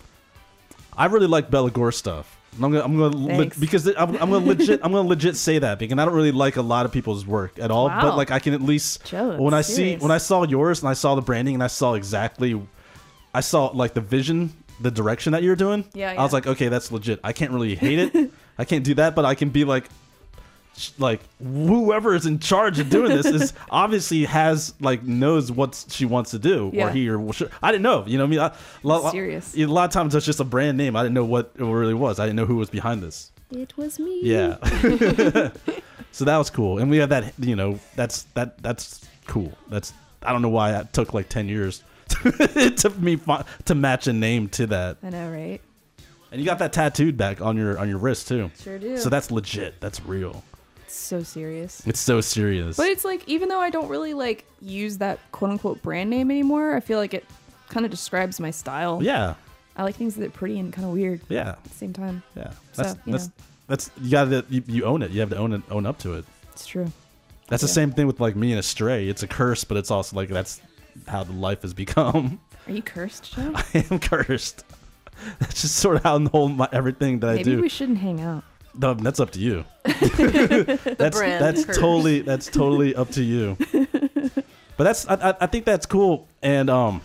I really like Belagore stuff. And I'm gonna, I'm gonna, le- Thanks. because I'm, I'm gonna legit, I'm gonna legit say that because I don't really like a lot of people's work at all. But Wow. like, I can at least Joe, that's when I see serious. when I saw yours and I saw the branding and I saw exactly, I saw like the vision, the direction that you're doing. Yeah, I was yeah. like, okay, that's legit. I can't really hate it. I can't do that, but I can be like, sh- like whoever is in charge of doing this is obviously has like knows what she wants to do or Yeah. he or sh- I didn't know. You know what I mean? I, lo- Serious. A lot of times it's just a brand name. I didn't know what it really was. I didn't know who was behind this. It was me. Yeah. So that was cool, and we have that. You know, that's that that's cool. That's I don't know why it took like ten years to me fi- to match a name to that. I know, right? And you got that tattooed back on your on your wrist too. Sure do. So that's legit. That's real. It's so serious. It's so serious. But it's like, even though I don't really like use that quote unquote brand name anymore, I feel like it kind of describes my style. yeah, I like things that are pretty and kind of weird yeah, at the same time. yeah. So, That's you that's know. that's you got to you, you own it. You have to own it. Own up to it. It's true. That's the Yeah. same thing with like me and Astray. It's a curse, but it's also like that's how the life has become. Are you cursed, Joe? I am cursed. That's just sort of how the whole my, everything that I Maybe do. we shouldn't hang out. No, that's up to you. that's brand that's curse. totally that's totally up to you. But that's I, I- I think that's cool. And um,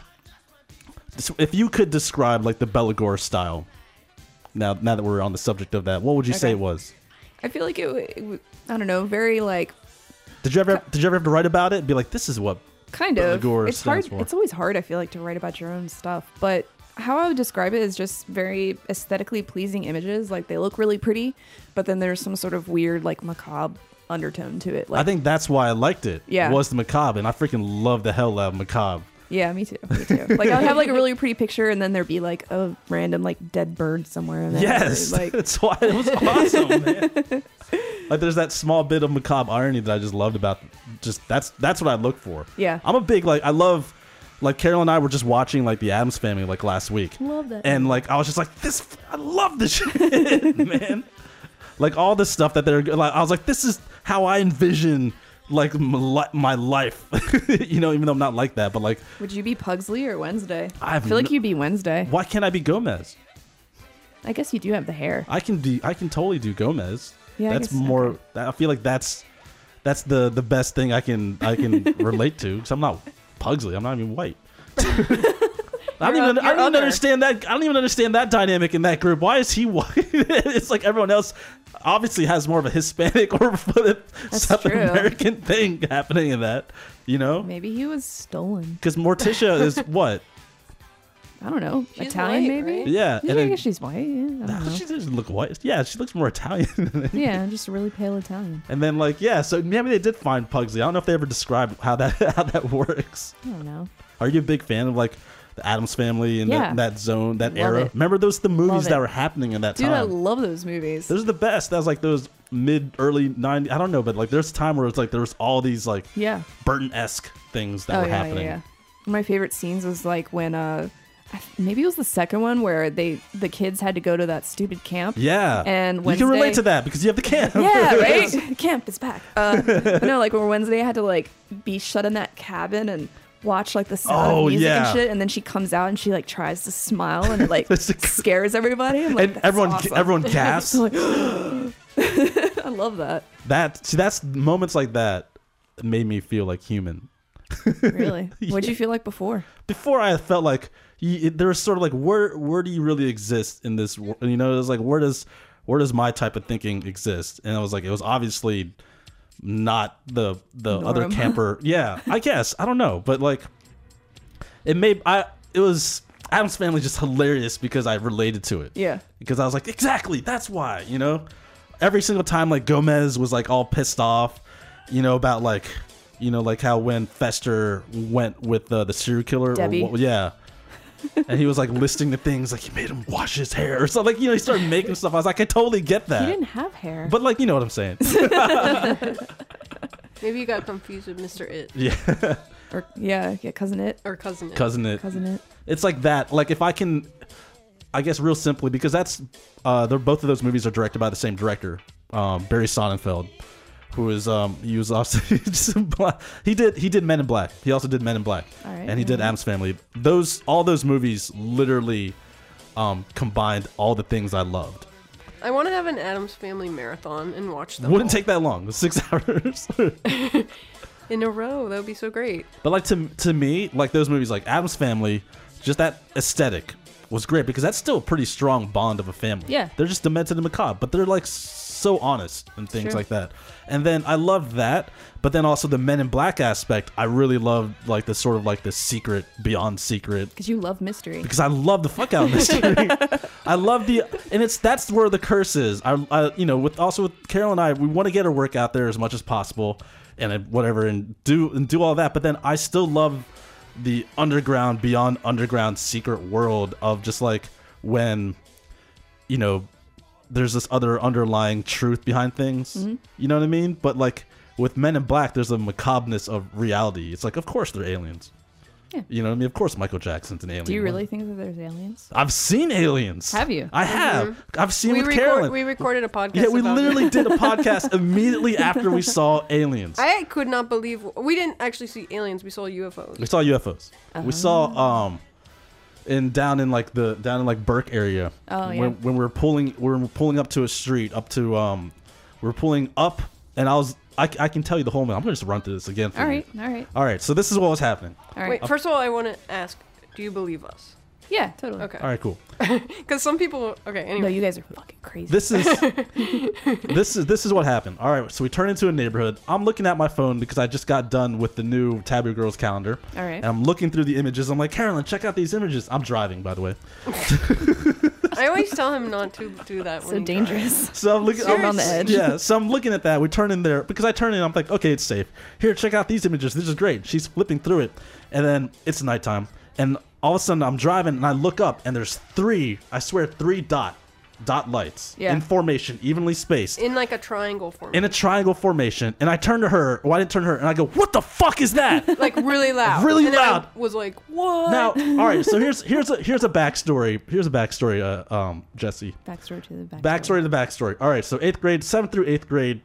so if you could describe like the Belagore style, now now that we're on the subject of that, what would you say Okay. it was? I feel like it, w- it w- I don't know, very like Did you ever did you ever have to write about it? Be like, this is what kind of. Belagore It's hard. stands for. It's always hard. I feel like to write about your own stuff, but how I would describe it is just very aesthetically pleasing images. Like they look really pretty, but then there's some sort of weird like macabre undertone to it. Like, I think that's why I liked it. Yeah. Was the macabre, and I freaking love the hell out of macabre. yeah, me too. Me too. Like I'd have like a really pretty picture, and then there'd be like a random like dead bird somewhere. And then Yes, like that's why it was awesome, man. Like there's that small bit of macabre irony that I just loved about. Just that's that's what I look for. Yeah. I'm a big like I love. Like Carol and I were just watching like the Addams Family like last week. Love that. And like I was just like this. I love this shit, man. Like all the stuff that they're like. I was like, this is how I envision like my, li- my life. You know, even though I'm not like that, but like, would you be Pugsley or Wednesday? I have feel like no- you'd be Wednesday. why can't I be Gomez? I guess you do have the hair. I can be. I can totally do Gomez. Yeah, I that's guess- more. okay. I feel like that's that's the the best thing I can I can relate to. Because I'm not Pugsley. I'm not even white. I don't You're even. up- I you're don't either. understand that. I don't even understand that dynamic in that group. Why is he white? It's like everyone else obviously has more of a Hispanic or South true. American thing happening in that. You know, Maybe he was stolen. because Morticia is what? I don't know. She's Italian, white, maybe. right? Yeah, Yeah, and I then guess she's white. Yeah, I don't Nah, know. she doesn't look white. Yeah, she looks more Italian. than Yeah, just a really pale Italian. And then like yeah, so maybe they did find Pugsley. I don't know if they ever described how that how that works. I don't know. Are you a big fan of like the Addams Family and Yeah. that, that zone, that Love era? it. Remember those the movies Love that it. were happening in that Dude, I time? love those movies. Those are the best. That was like those mid early nineties. I don't know, but like there's a time where it's like there was all these like yeah. Burton-esque things that Oh were yeah, happening. yeah, yeah. One of my favorite scenes was like when uh, I th- maybe it was the second one where they the kids had to go to that stupid camp. Yeah. And you can relate Wednesday- to that because you have the camp. Yeah, right. Camp is back. Uh, but no, like where Wednesday had to like be shut in that cabin and watch like the sound Oh, of music yeah. and shit, and then she comes out and she like tries to smile and it like It's a- scares everybody. I'm like, And "That's everyone awesome." everyone gasps. Like, I love that. That see, that's moments like that made me feel like human. Really? What'd you feel like before? Before I felt like you, there was sort of like where where do you really exist in this world? You know, it was like where does where does my type of thinking exist? And I was like, it was obviously not the the Norm. other camper. Yeah, I guess I don't know, but like it made I it was Adam's Family just hilarious because I related to it. Yeah. Because I was like, exactly, that's why. You know, every single time like Gomez was like all pissed off, you know, about like. You know, like how when Fester went with uh, the serial killer, Debbie. Or what, yeah, and he was like listing the things like he made him wash his hair or something. Like, you know, he started making stuff. I was like, I totally get that. He didn't have hair. But like, you know what I'm saying? Maybe you got confused with Mister It Yeah, or yeah, yeah, cousin it. or Cousin It. cousin it. Cousin it. It's like that. Like if I can, I guess real simply because that's uh, they're both of those movies are directed by the same director, um, Barry Sonnenfeld. Who is um he was also just black. he did he did Men in Black. He also did Men in Black. All right, and he all did right. Addams Family. Those all those movies literally um combined all the things I loved. I want to have an Addams Family marathon and watch them Wouldn't all take that long. Six hours. in a row. That would be so great. But like to to me, like those movies like Addams Family, just that aesthetic was great because that's still a pretty strong bond of a family. Yeah. They're just demented and macabre, but they're like so honest and things Sure. like that. And then I loved that, but then also the Men in Black aspect, I really loved like the sort of like the secret beyond secret Because you love mystery. because I love the fuck out of mystery. I love the and it's that's where the curse is. I, I you know with also with Carol and I, we want to get our work out there as much as possible and uh, whatever and do and do all that. But then I still love the underground, beyond underground, secret world of just like when you know there's this other underlying truth behind things. Mm-hmm. You know what I mean? But like with Men in Black, there's a macabreness of reality. It's like, of course they're aliens. Yeah. You know what I mean? Of course Michael Jackson's an alien. Do you really think that there's aliens? I've seen aliens. Have you? I have. I've seen We, with record, Carolyn. we recorded a podcast. yeah, we about literally it. did a podcast immediately after we saw aliens. I could not believe we didn't actually see aliens. We saw U F Os. We saw U F Os. We saw um in down in like the down in like Burke area. Oh, yeah. When when we were pulling we were pulling up to a street up to um we were pulling up and I was I, I can tell you the whole minute. I'm gonna just run through this again for All you. right, all right, All right. So this is what was happening. all right. Wait, first of all, I want to ask: do you believe us? Yeah, totally. Okay. All right, cool. Because some people. Okay. No, Anyway. you guys are fucking crazy. This is this is this is what happened. All right, so we turn into a neighborhood. I'm looking at my phone because I just got done with the new Taboo Girls calendar. All right. And I'm looking through the images. I'm like, Carolyn, check out these images. I'm driving, by the way. I always tell him not to do that. so when he dangerous. So I'm looking So I'm on the edge. Yeah, so I'm looking at that. We turn in there because I turn in. I'm like, okay, it's safe. Here, check out these images. This is great. She's flipping through it, and then it's nighttime, and all of a sudden I'm driving and I look up and there's three. I swear, three dot dot lights Yeah. in formation, evenly spaced. drives. In like a triangle form. In a triangle formation, and I turn to her. Well, I didn't turn to her, and I go, "What the fuck is that?" like really loud. Really and then loud. I was like, what? Now, all right. So here's here's a here's a backstory. Here's a backstory. Uh, um, Jesse. Backstory to the backstory. Backstory to the backstory. All right. So eighth grade, seventh through eighth grade.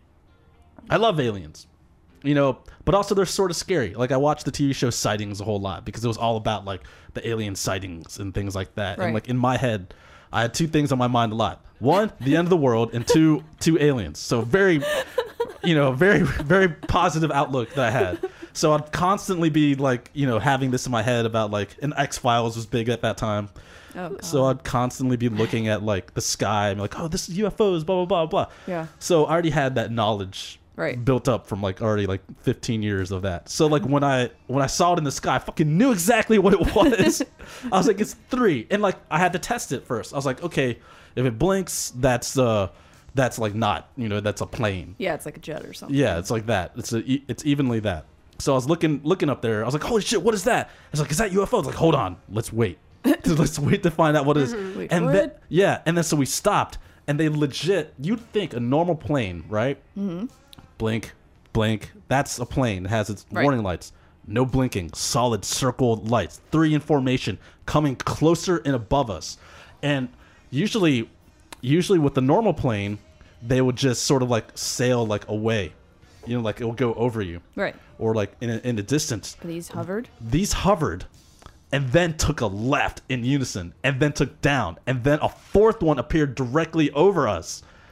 I love aliens, you know, but also they're sort of scary. Like I watched the T V show Sightings a whole lot because it was all about like the alien sightings and things like that. Right. And like in my head, I had two things on my mind a lot. One, the end of the world, and two, two aliens. So very, you know, very, very positive outlook that I had. So I'd constantly be like, you know, having this in my head about like, and X-Files was big at that time. Oh, God. So I'd constantly be looking at like the sky and be like, oh, this is U F Os, blah, blah, blah, blah. Yeah. So I already had that knowledge Right. built up from like already like fifteen years of that. So like when I when I saw it in the sky, I fucking knew exactly what it was. I was like, it's three. And like I had to test it first. I was like, okay, if it blinks, that's uh that's like not, you know, that's a plane. Yeah, it's like a jet or something. Yeah, it's like that. It's a, it's evenly that. So I was looking looking up there. I was like, holy shit, what is that? It's like, is that U F O? It's like, hold on, let's wait. Let's wait to find out what it is. Wait, and what? then yeah, and then so we stopped, and they legit. You'd think a normal plane, right? Mm-hmm. Blink, blink. That's a plane. It has its Right. warning lights. No blinking. Solid circled lights. Three in formation, coming closer and above us. And usually, usually with the normal plane, they would just sort of like sail like away. You know, like it will go over you, Right. or like in a, in the distance. But these hovered. These hovered and then took a left in unison and then took down, and then a fourth one appeared directly over us.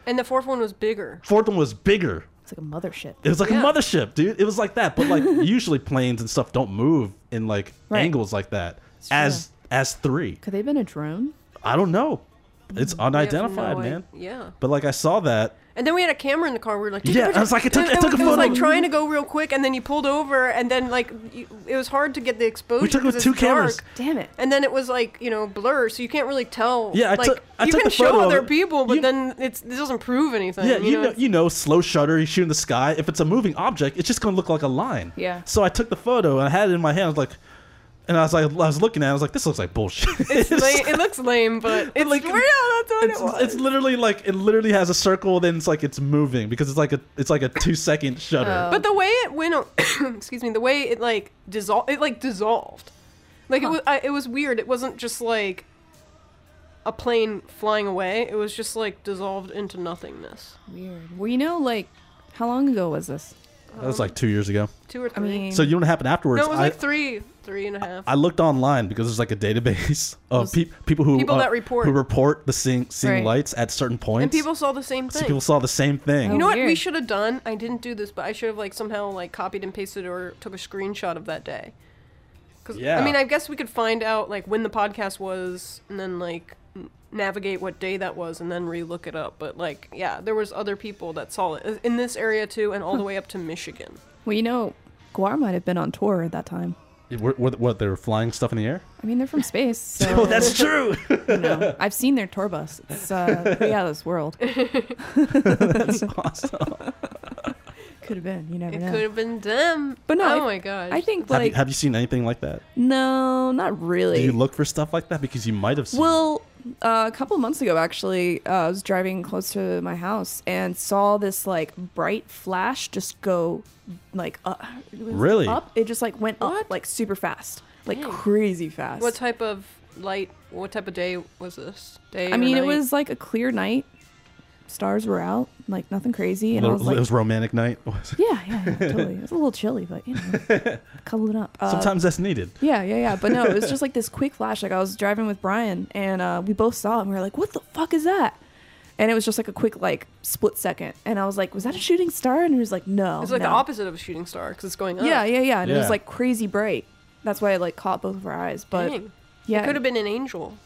And the fourth one was bigger. Fourth one was bigger. It's like a mothership. It was like Yeah. a mothership, dude. It was like that. But like usually planes and stuff don't move in like Right. angles like that. It's true. As as three. Could they have been a drone? I don't know. It's We have unidentified, no man. idea. Yeah. But like I saw that. And then we had a camera in the car. We were like, take Yeah, a picture. I was like, I took- I It- took a it was photo. like trying to go real quick, and then you pulled over, and then like you, it was hard to get the exposure. We took it with 'cause two it's dark. cameras. Damn it. And then it was like, you know, blur, so you can't really tell. Yeah, I like, took- I you took can the photo show of other it. people, but You- then it's it doesn't prove anything. Yeah, you, you know, know, you know, slow shutter, you shoot in the sky. If it's a moving object, it's just gonna look like a line. Yeah. So I took the photo and I had it in my hand. I was like, and I was like, I was looking at it. I was like, this looks like bullshit. It's lame, it looks lame, but it's like- real. That's what It's, it was. it's literally like it literally has a circle. Then it's like it's moving because it's like a it's like a two second shutter. Oh. But the way it went, o- excuse me, the way it like dissolved, it like dissolved. Like it Huh. was, I, it was weird. It wasn't just like a plane flying away. It was just like dissolved into nothingness. Weird. Well, you know, like, how long ago was this? That was like two years ago. Two or I three. mean, So you know what happened afterwards? no, it was I, like three, three and a half. I looked online because there's like a database of Was- pe- people who People uh, that report. who report the seeing seeing Right. lights at certain points. and people saw the same so thing. people saw the same thing. Oh, You know what we weird. should have done? I didn't do this, but I should have like somehow like copied and pasted or took a screenshot of that day. Cause, Yeah. I mean, I guess we could find out like when the podcast was, and then like n- navigate what day that was, and then re-look it up. But like, yeah, there was other people that saw it uh, in this area too, and all the way up to Michigan. well, you know, Guar might have been on tour at that time. What, what, what they were flying stuff in the air? I mean, they're from space, so Oh, that's true. you know, I've seen their tour bus. It's uh, pretty out of this world. That's awesome. Could have been. You never It know. could have been them. But no, oh I- my god. I think have, you, like have you seen anything like that? no, not really. Do you look for stuff like that because you might have seen? Well, uh, a couple months ago, actually, uh, I was driving close to my house and saw this like bright flash just go like up. it was Really? up. It just like went What? up like super fast, like Dang. crazy fast. what type of light? What type of day was this? Day. I or mean, it night? was like a clear night. Stars were out, like nothing crazy, and I it was was, like, it was romantic night. yeah, yeah, yeah, totally. It was a little chilly, but you know, cuddling up. Uh, Sometimes that's needed. Yeah, yeah, yeah. But no, it was just like this quick flash. Like I was driving with Brian, and uh, we both saw it, and we were like, "What the fuck is that?" And it was just like a quick, like split second, and I was like, "Was that a shooting star?" And he was like, "No." It's like no. the opposite of a shooting star because it's going up. Yeah, yeah, yeah. And it Yeah. was like crazy bright. That's why it like caught both of our eyes. But Dang. yeah, It could have been an angel.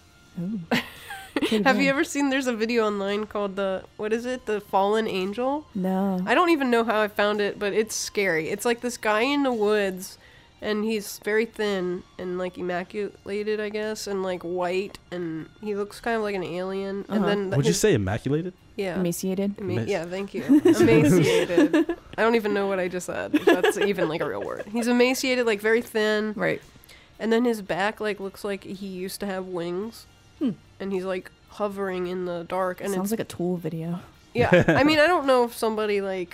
could've Have been. you ever seen? There's a video online called the what is it? The Fallen Angel. No. I don't even know how I found it, but it's scary. It's like this guy in the woods, and he's very thin and like immaculated, I guess, and like white, and he looks kind of like an alien. And Uh-huh. then Would you his- say immaculated? Yeah. Emaciated. Ema- Emaci- yeah, thank you. Emaciated. I don't even know what I just said. If that's even like a real word. He's emaciated, like very thin, Right. and then his back like looks like he used to have wings, Hmm. and he's like hovering in the dark. And Sounds it's, like a Tool video. yeah. I mean, I don't know if somebody like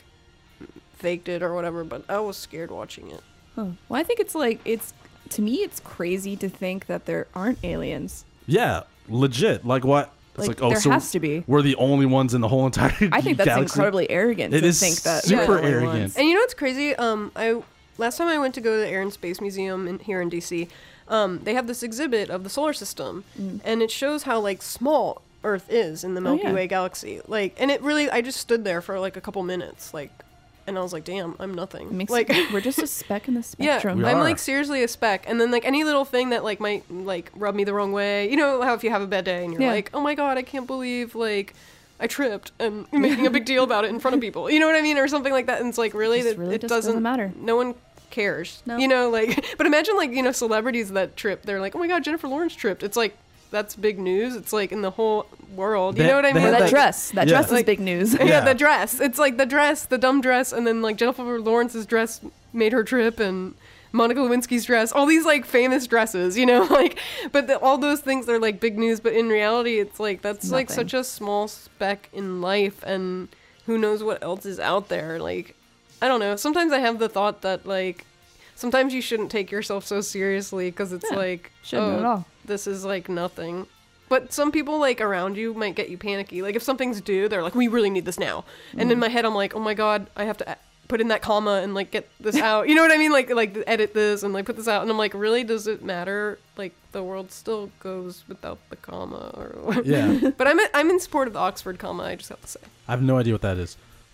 faked it or whatever, but I was scared watching it. Huh. Well, I think it's like it's to me, it's crazy to think that there aren't aliens. Yeah, legit. Like what? It's Like, like, oh, there so has to be. we're the only ones in the whole entire I think that's galaxy? incredibly arrogant It to is think that super we're the only arrogant. ones. And you know what's crazy? Um, I last time I went to go to the Air and Space Museum in, here in D C, um, they have this exhibit of the solar system, Mm. and it shows how like small Earth is in the Milky yeah. Way galaxy. Like, and it really, I just stood there for like a couple minutes, like, and I was like, damn, I'm nothing. It makes like, we're just a speck in the yeah, spectrum. We I'm are. like seriously a speck. And then like any little thing that like might like rub me the wrong way. You know how if you have a bad day and you're Yeah. like, oh my god, I can't believe like I tripped and you're making a big deal about it in front of people. You know what I mean, or something like that. And it's like really, Just that really it just doesn't, doesn't matter. No one cares. No. You know, like, but imagine like you know celebrities that trip. They're like, oh my god, Jennifer Lawrence tripped. It's like that's big news. It's like in the whole world. You They- know what I they mean? had that Like- dress, that Yeah. dress is Like- big news. yeah, Yeah. the dress. It's like the dress, the dumb dress, and then like Jennifer Lawrence's dress made her trip, and Monica Lewinsky's dress. All these like famous dresses, you know, like. But the, all those things are like big news. But in reality, it's like that's like Nothing. such a small speck in life, and who knows what else is out there. Like, I don't know. Sometimes I have the thought that like, sometimes you shouldn't take yourself so seriously because it's Yeah, like, shouldn't oh, at all. this is like nothing. But some people like around you might get you panicky. Like if something's due, they're like, "We really need this now." And Mm. in my head, I'm like, "Oh my god, I have to a- put in that comma and like get this out. You know what I mean? Like like edit this and like put this out. And I'm like, really? Does it matter? Like the world still goes without the comma or Yeah. But I'm I'm in support of the Oxford comma. I just have to say. I have no idea what that is.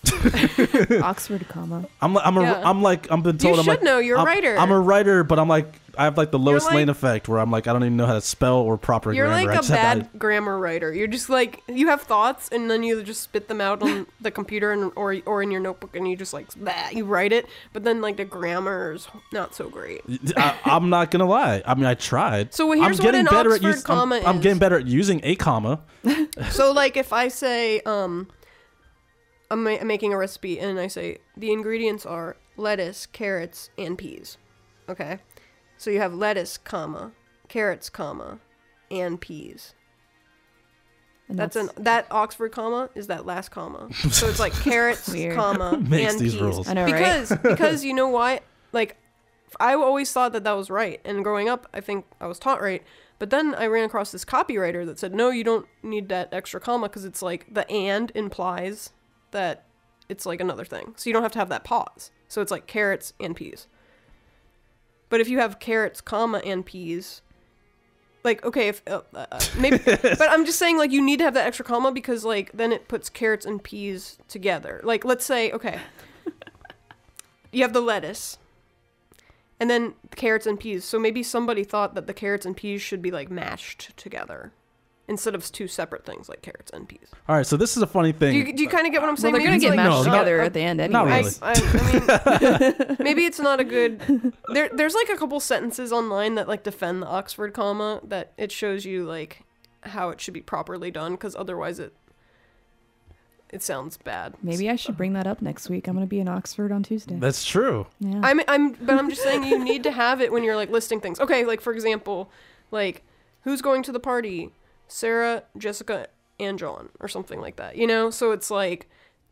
Oxford comma. I'm I'm a, Yeah. I'm like I'm been told You I'm should like know, you're a I'm, writer. I'm a writer, but I'm like I have like the Lois like- Lane effect where I'm like I don't even know how to spell or proper You're grammar. like I a just have bad to- grammar writer. You're just like you have thoughts and then you just spit them out on the computer and or or in your notebook and you just like bah, you write it. But then like the grammar's not so great. I, I'm not gonna lie. I mean, I tried. So here's I'm what getting an better Oxford at using. comma I'm, I'm is. getting better at using a comma. So like if I say um I'm, ma- I'm making a recipe and I say the ingredients are lettuce, carrots, and peas. Okay? So you have lettuce, comma, carrots, comma, and peas. And That's an that Oxford comma is that last comma. So it's like carrots, Weird. comma, Makes and these peas. rules. I know, right? Because because you know why? Like I always thought that that was right, and growing up, I think I was taught right. But then I ran across this copywriter that said, no, you don't need that extra comma because it's like the and implies that it's like another thing. So you don't have to have that pause. So it's like carrots and peas. But if you have carrots, comma, and peas, like, okay, if uh, uh, maybe, but I'm just saying, like, you need to have that extra comma because, like, then it puts carrots and peas together. Like, let's say, okay, you have the lettuce, and then carrots and peas. So maybe somebody thought that the carrots and peas should be, like, mashed together instead of two separate things like carrots and peas. All right, so this is a funny thing. Do you, do you kind of get what I'm Well, saying? they're Maybe gonna it's get like- mashed no, together uh, at the end anyway. not I, really. I, I mean, maybe it's not a good. There, there's like a couple sentences online that like defend the Oxford comma that it shows you like how it should be properly done because otherwise it it sounds bad. Maybe I should bring that up next week. I'm gonna be in Oxford on Tuesday. That's true. Yeah. I'm, I'm, but I'm just saying you need to have it when you're like listing things. Okay, like for example, like who's going to the party? Sarah, Jessica, and John, or something like that. You know, so it's like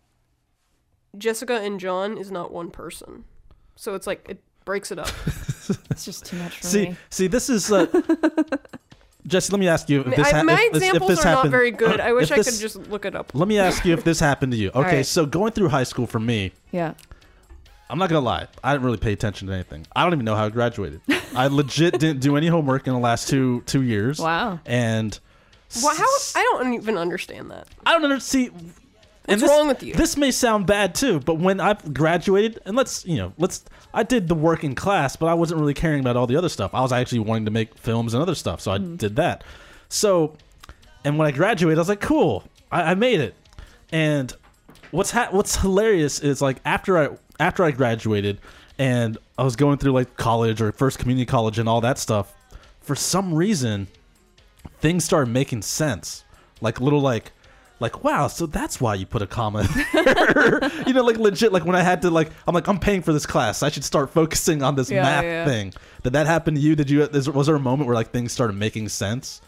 Jessica and John is not one person. So it's like it breaks it up. It's just too much for See, me. see, this is uh, Jesse. Let me ask you if this, I, ha- my if this, if examples this are not happened. very good. I wish if I this- could just look it up. Let me ask you if this happened to you. Okay, right. so going through high school for me, Yeah. I'm not gonna lie. I didn't really pay attention to anything. I don't even know how I graduated. I legit didn't do any homework in the last two two years. Wow. And Well, how? I don't even understand that. I don't understand. See, What's this, wrong with you? This may sound bad too, but when I graduated, and let's you know, let's I did the work in class, but I wasn't really caring about all the other stuff. I was actually wanting to make films and other stuff, so I did that. So, and when I graduated, I was like, cool, I, I made it. And what's ha- what's hilarious is like after I after I graduated, and I was going through like college or first community college and all that stuff. For some reason, things started making sense. Like little like like wow, so that's why you put a comma in there. You know, like legit like when I had to like I'm like I'm paying for this class. I should start focusing on this Yeah, math yeah. thing. Did that happen to you? Did you is- was there a moment where like things started making sense?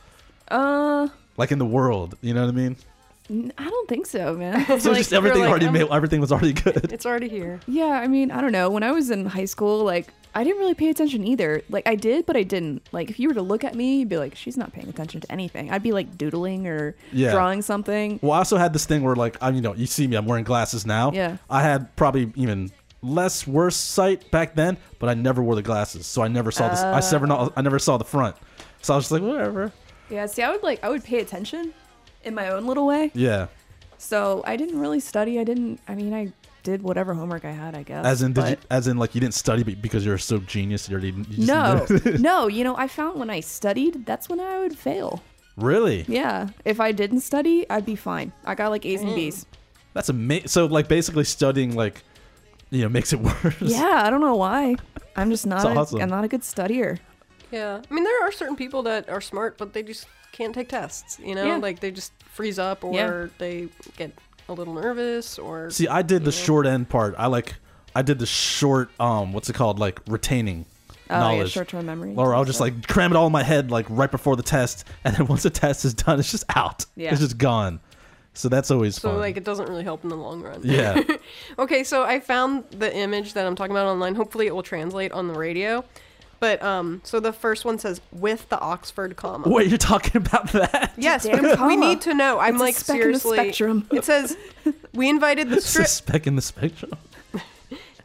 Uh, Like in the world, you know what I mean? n- I don't think so, man. So Like, just you're everything like, already um, made, everything was already good. It's already here. Yeah, I mean, I don't know. When I was in high school, like, I didn't really pay attention either. Like, I did, but I didn't. Like, if you were to look at me, you'd be like, she's not paying attention to anything. I'd be like doodling or Yeah. drawing something. Well, I also had this thing where like I, you know, you see me, I'm wearing glasses now. Yeah. I had probably even less worse sight back then, but I never wore the glasses, so I never saw this. I never, know, I never saw the front. So I was just like, whatever. Yeah, see, I would like, I would pay attention in my own little way. Yeah. So I didn't really study. I didn't, I mean, I did whatever homework I had, I guess. As in, did but- you, as in, like you didn't study be- because you're so genius. You already. You just No, knew- no, you know, I found when I studied, that's when I would fail. Really? Yeah, if I didn't study, I'd be fine. I got like A's and B's. That's amazing. So like basically studying like, you know, makes it worse. Yeah, I don't know why. I'm just not. That's A, awesome. I'm not a good studier. Yeah, I mean there are certain people that are smart, but they just can't take tests. You know, Yeah. like they just freeze up, or Yeah. they get a little nervous, or See, I did the you know. short end part. I like, I did the short. Um, what's it called? Like retaining Oh, yeah, knowledge. short-term memory. Or I'll and just stuff. like cram it all in my head like right before the test, and then once the test is done, it's just out. Yeah. It's just gone. So that's always So fun. like it doesn't really help in the long run. yeah. Okay, so I found the image that I'm talking about online. Hopefully it will translate on the radio. But um, so the first one says with the Oxford comma. Wait, you're talking about that? Yes, Damn we, we comma. need to know. I'm It's a like speck in the seriously. spectrum. It says we invited the It's a strip. speck in the spectrum.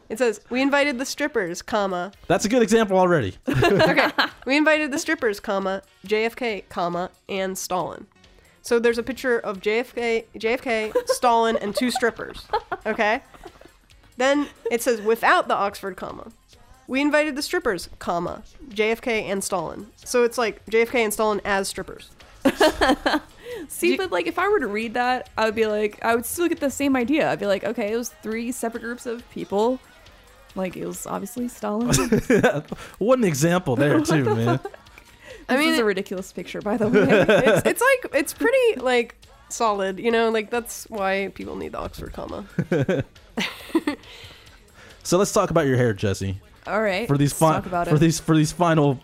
It says, we invited the strippers, comma. That's a good example already. Okay. We invited the strippers, comma, J F K, comma, and Stalin. So there's a picture of J F K, J F K, Stalin, and two strippers. Okay? Then it says, without the Oxford comma. We invited the strippers, comma, J F K and Stalin. So it's like J F K and Stalin as strippers. See, but like if I were to read that, I would be like, I would still get the same idea. I'd be like, okay, it was three separate groups of people. Like it was obviously Stalin. What an example there too, man. I mean, mean, it's a it- ridiculous picture, by the way. It's, it's like, it's pretty, like, solid, you know? Like, that's why people need the Oxford comma. So let's talk about your hair, Jesse. All right, For these let's fi- talk about for it. these for these final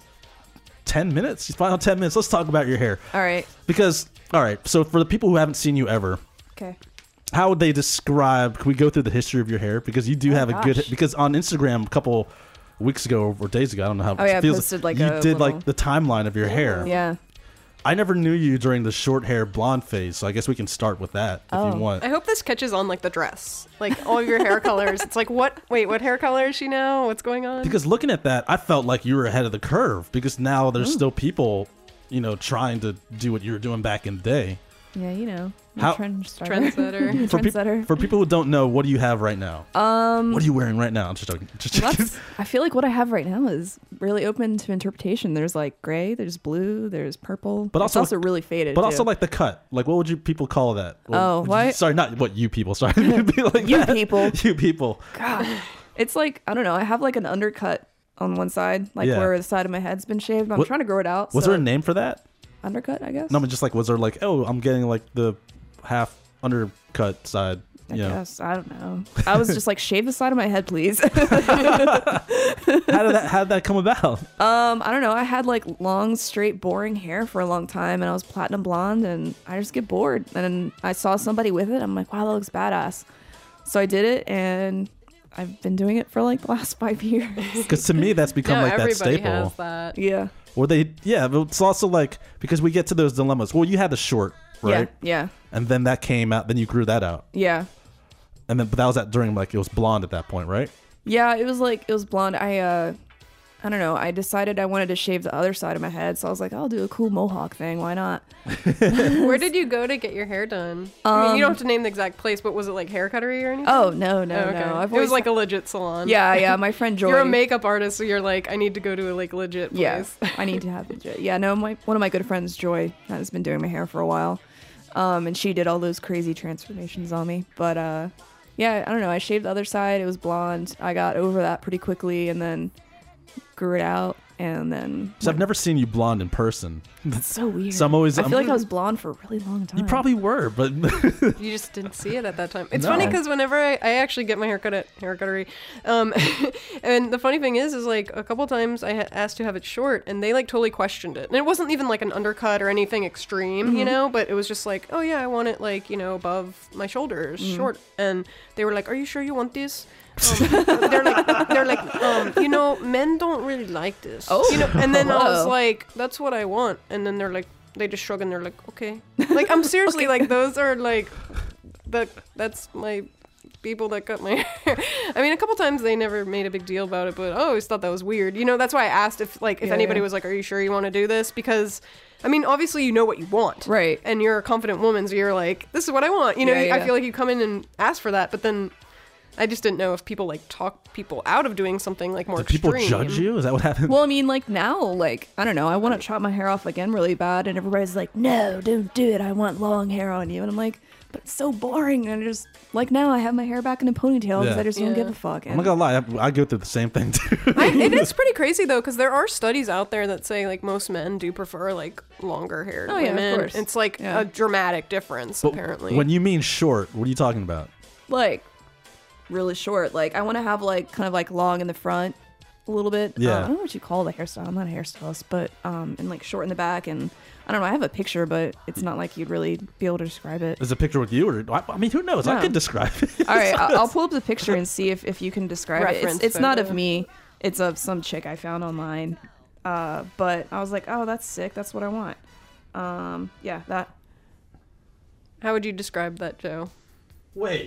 ten minutes, these final ten minutes. Let's talk about your hair All right, because all right. So for the people who haven't seen you ever, okay. how would they describe? Can we go through the history of your hair because you do Oh, have a good gosh. because on Instagram a couple weeks ago or days ago, I don't know how Oh, it yeah, I feels. posted, like, you a did like little- the timeline of your hair. Yeah. I never knew you during the short hair blonde phase, so I guess we can start with that if Oh. you want. I hope this catches on, like, the dress. Like, all of your hair colors. It's like, what? Wait, what hair color is she now? What's going on? Because looking at that, I felt like you were ahead of the curve because now there's still people, you know, trying to do what you were doing back in the day. Yeah, you know. I'm How- a trend starter. Trendsetter. For, peop- Trendsetter. for people who don't know, what do you have right now? Um, What are you wearing right now? I'm just joking. Just joking. that's, I feel like what I have right now is really open to interpretation. There's like gray, there's blue, there's purple. But It's also- also really faded. But too. also like the cut. Like what would you people call that? What Oh, would you- what? sorry, not what you people. Sorry. It'd be like You that. people. You people. God. It's like, I don't know. I have like an undercut on one side, like Yeah. where the side of my head's been shaved. I'm What- trying to grow it out. Was so there a name for that? undercut, I guess? No, I mean just like was there like oh I'm getting like the half undercut side. I Yeah. guess. I don't know. I was just like, shave the side of my head, please. How did that how did that come about? Um, I don't know. I had like long, straight, boring hair for a long time, and I was platinum blonde, and I just get bored. And then I saw somebody with it. I'm like, wow, that looks badass. So I did it, and I've been doing it for like the last five years. Because to me that's become No, like that everybody staple. has that. Yeah. Or they yeah, but it's also like because we get to those dilemmas. Well, you had the short, right? Yeah. Yeah. And then that came out. Then you grew that out. Yeah. And then but that was at during like it was blonde at that point, right? Yeah. It was like it was blonde. I uh, I don't know. I decided I wanted to shave the other side of my head, so I was like, I'll do a cool mohawk thing. Why not? Where did you go to get your hair done? I mean, you don't have to name the exact place, but was it like hair cuttery or anything? Oh no, no, Oh, okay. no. I've it was always like a legit salon. yeah, yeah. My friend Joy. You're a makeup artist, so you're like, I need to go to a like legit place. Yeah, I need to have legit. Yeah, no, my one of my good friends, Joy, has been doing my hair for a while, um, and she did all those crazy transformations on me. But uh, yeah, I don't know. I shaved the other side. It was blonde. I got over that pretty quickly, and then grew it out, and then So I've never seen you blonde in person. it's so weird. So I'm always I I'm- feel like I was blonde for a really long time. You probably were, but You just didn't see it at that time. It's No. funny because whenever I, I actually get my hair cut at hair cuttery, um, and the funny thing is, is like a couple times I ha- asked to have it short, and they like totally questioned it. And it wasn't even like an undercut or anything extreme, Mm-hmm. you know, but it was just like, oh yeah, I want it like you know above my shoulders, Mm. short. And they were like, are you sure you want this? Um, they're like, they're like, um, you know, men don't really like this. Oh. you know. And then I was Whoa. like, that's what I want. And then they're like, they just shrug and they're like, okay. Like I'm seriously like those are like, the that's my people that cut my hair. I mean, a couple times they never made a big deal about it, but I always thought that was weird. You know, that's why I asked if like if Yeah, anybody yeah. was like, are you sure you want to do this? Because. I mean, obviously you know what you want. Right. And you're a confident woman, so you're like, this is what I want. You know, Yeah, I yeah. feel like you come in and ask for that, but then I just didn't know if people like talk people out of doing something like more did people extreme. judge you? Is that what happened? Well, I mean, like now, like I don't know. I want to chop my hair off again really bad, and everybody's like, "No, don't do it. I want long hair on you." And I'm like, "But it's so boring." And I just like now, I have my hair back in a ponytail because Yeah. I just don't Yeah. give a fuck. I'm And not gonna lie, I, I go through the same thing too. I, it is pretty crazy though, because there are studies out there that say like most men do prefer like longer haired Oh, yeah, of women. course. It's like Yeah. a dramatic difference But apparently. when you mean short, what are you talking about? like really short. Like I want to have like kind of like long in the front, a little bit. Yeah. Uh, I don't know what you call the hairstyle. I'm not a hairstylist, but um, and like short in the back, and I don't know. I have a picture, but it's not like you'd really be able to describe it. Is a picture with you, or I, I mean, who knows? I No. could describe it. All right, I'll, I'll pull up the picture and see if, if you can describe it. Reference It's, it's not of photo. me. It's of some chick I found online. Uh, but I was like, oh, that's sick. That's what I want. Um, yeah, that. How would you describe that, Joe? Wait,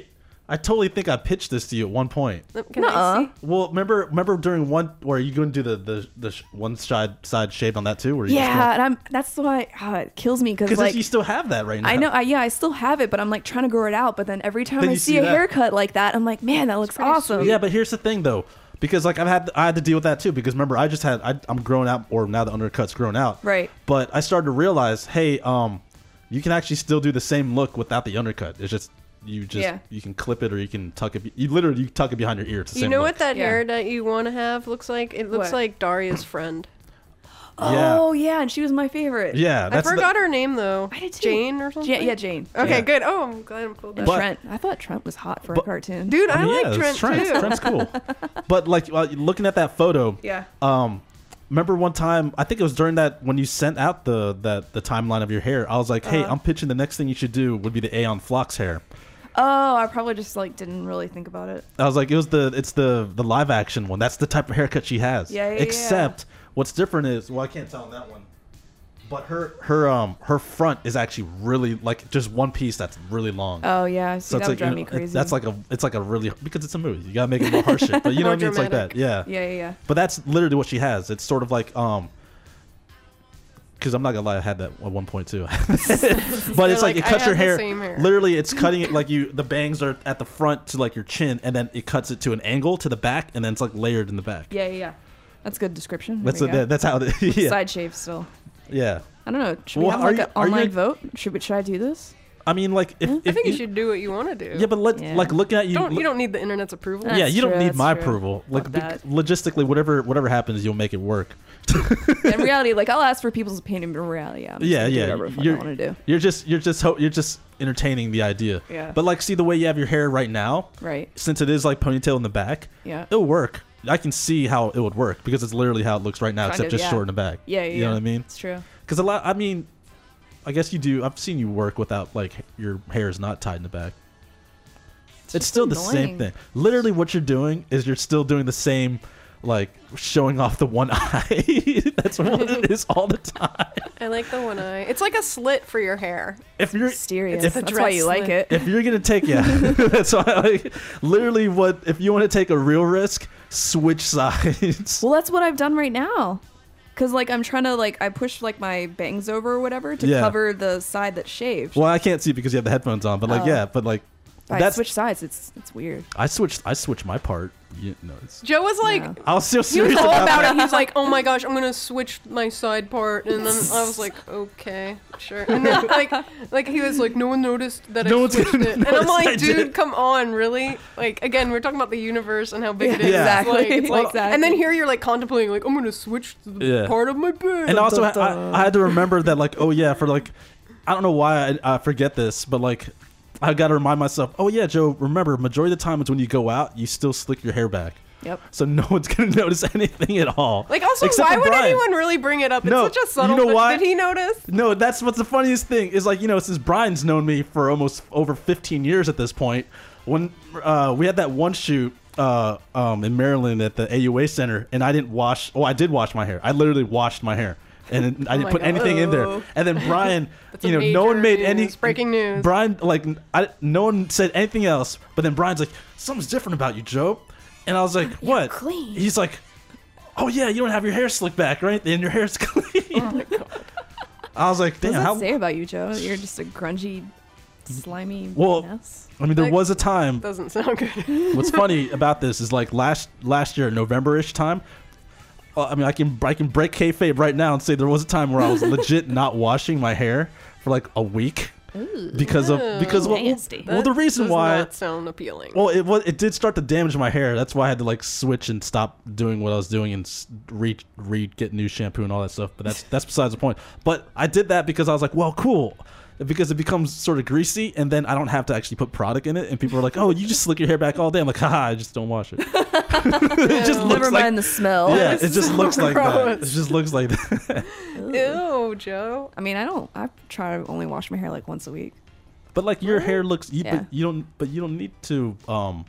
I totally think I pitched this to you at one point. Can Nuh-uh. I see? Well, remember, remember during one where you going to do the the, the sh- one side side shaved on that too? Where you Yeah, and I'm that's why uh, it kills me because because like you still have that right now. I know, I, yeah, I still have it, but I'm like trying to grow it out. But then every time Then I you see, see a that. haircut like that, I'm like, man, that looks pretty awesome. sweet. Yeah, but here's the thing though, because like I've had I had to deal with that too. Because remember, I just had I, I'm growing out, or now the undercut's grown out. Right. But I started to realize, hey, um, you can actually still do the same look without the undercut. It's just you just Yeah. you can clip it or you can tuck it. be- You literally you tuck it behind your ear. It's the You same know look. what that Yeah. hair that you want to have looks like? It looks What? like Daria's friend. Yeah. Oh yeah, and she was my favorite. Yeah, I that's the- forgot her name though. I did too. Jane or something? Ja- yeah, Jane. Okay, Yeah. good. Oh, I'm glad I pulled that. And But- Trent. I thought Trent was hot for But- a cartoon. Dude, I, I mean, like yeah, Trent, it's Trent. too. Trent's cool. But like uh, looking at that photo, Yeah. um, remember one time I think it was during that when you sent out the that the timeline of your hair. I was like, hey, Uh-huh. I'm pitching the next thing you should do would be the Aeon Flux hair. Oh, I probably just like didn't really think about it. I was like, it was the it's the the live action one. That's the type of haircut she has. Yeah, yeah, Except what's different is well, I can't tell on that one. But her her um her front is actually really like just one piece that's really long. Oh yeah, see, so that it's would like drive you me know, it- crazy. that's like a it's like a really because it's a movie. You gotta make it more harsh shit. But you know More what I mean? It's like that. dramatic. Yeah. yeah, yeah, yeah. But that's literally what she has. It's sort of like um. Because I'm not gonna lie, I had that at one point too. but it's like, like, it I cuts your have the hair. same hair. Literally, it's cutting it like you. The bangs are at the front to like your chin, and then it cuts it to an angle to the back, and then it's like layered in the back. Yeah, yeah, yeah. That's a good description. That's There a, we go. that's how. It, yeah. Side shave still. Yeah. I don't know. Should we Well, have are like you- an are you online gonna- vote? Should we, should I do this? I mean, like if, if I think you should do what you want to do. Yeah, but let Yeah. like looking at you. don't look- you don't need the internet's approval. yeah, That's you don't true, need that's my true. approval. Like Fuck be- that. logistically, whatever whatever happens, you'll make it work. In reality, like I'll ask for people's opinion, but in reality, I'm just Yeah, gonna do yeah. whatever the fuck I You're, want to do. you're just you're just ho- you're just entertaining the idea. Yeah. But like, see the way you have your hair right now, Right. since it is like ponytail in the back, Yeah. it'll work. I can see how it would work because it's literally how it looks right now, Kind except of, just yeah. short in the back. Yeah, yeah. You know yeah. what I mean? It's true. Because a lot, I mean, I guess you do. I've seen you work without like your hair is not tied in the back. It's, just still the same annoying. thing. Literally, what you're doing is you're still doing the same, like showing off the one eye. That's what it is all the time. I like the one eye. It's like a slit for your hair. If you're Mysterious. if, That's dress why you like slit. it. if you're gonna take yeah, that's why I like literally what if you want to take a real risk, switch sides. Well, that's what I've done right now. Cause like I'm trying to like I push like my bangs over or whatever to Yeah. cover the side that's shaved. Well, I can't see because you have the headphones on, but like Oh. yeah, but like If I that's switch sides. It's it's weird. I switched I switched my part. You know, it's, Joe was like, Yeah. I was so he was serious all about, about that. it. He's like, oh my gosh, I'm gonna switch my side part, and then I was like, okay, sure. And then like, like he was like, no one noticed that No I one's switched gonna it, and I'm notice I like, dude, did. come on, really? Like again, we're talking about the universe and how big it is. Yeah. It's like, it's Exactly. like, Exactly. and then here you're like contemplating, like, I'm gonna switch the Yeah. part of my bed. And also, dun, I, dun. I, I had to remember that, like, oh yeah, for like, I don't know why I, I forget this, but like, I got to remind myself, oh yeah, Joe, remember, majority of the time it's when you go out, you still slick your hair back, Yep. so no one's gonna notice anything at all. like also, Except why for would Brian. anyone really bring it up? It's No, such a you subtle. know but why? Did he notice? No, that's what's the funniest thing is like you know since Brian's known me for almost over fifteen years at this point. When uh, we had that one shoot uh, um, in Maryland at the A U A Center, and I didn't wash. Oh, I did wash my hair. I literally washed my hair, and I didn't Oh my put God. anything in there. Oh. And then Brian, That's you a know, no one made major any news, breaking news. Brian, like, I, no one said anything else. But then Brian's like, "Something's different about you, Joe." And I was like, "What?" clean. He's like, "Oh yeah, you don't have your hair slicked back, right? And your hair's clean." Oh my god. I was like, What "Damn, does that how?" say about you, Joe? You're just a grungy, slimy Well, mess. I mean, there Like- was a time. Doesn't sound good. What's funny about this is like last last year, November-ish time. Uh, I mean, I can I can break kayfabe right now and say there was a time where I was legit not washing my hair for like a week because of because well, Nasty. well the That reason does why not sound appealing. well it was it did start to damage my hair. That's why I had to like switch and stop doing what I was doing and s- re re get new shampoo and all that stuff. But that's that's besides the point. But I did that because I was like, well, cool. Because it becomes sort of greasy, and then I don't have to actually put product in it. And people are like, "Oh, you just slick your hair back all day." I'm like, "Haha, I just don't wash it." It just looks Never like mind the smell. yeah, it just so looks like that. It gross. just looks like that. Ew, Joe. I mean, I don't. I try to only wash my hair like once a week. But like your hair looks, you, Yeah. but you don't, but you don't need to. Um,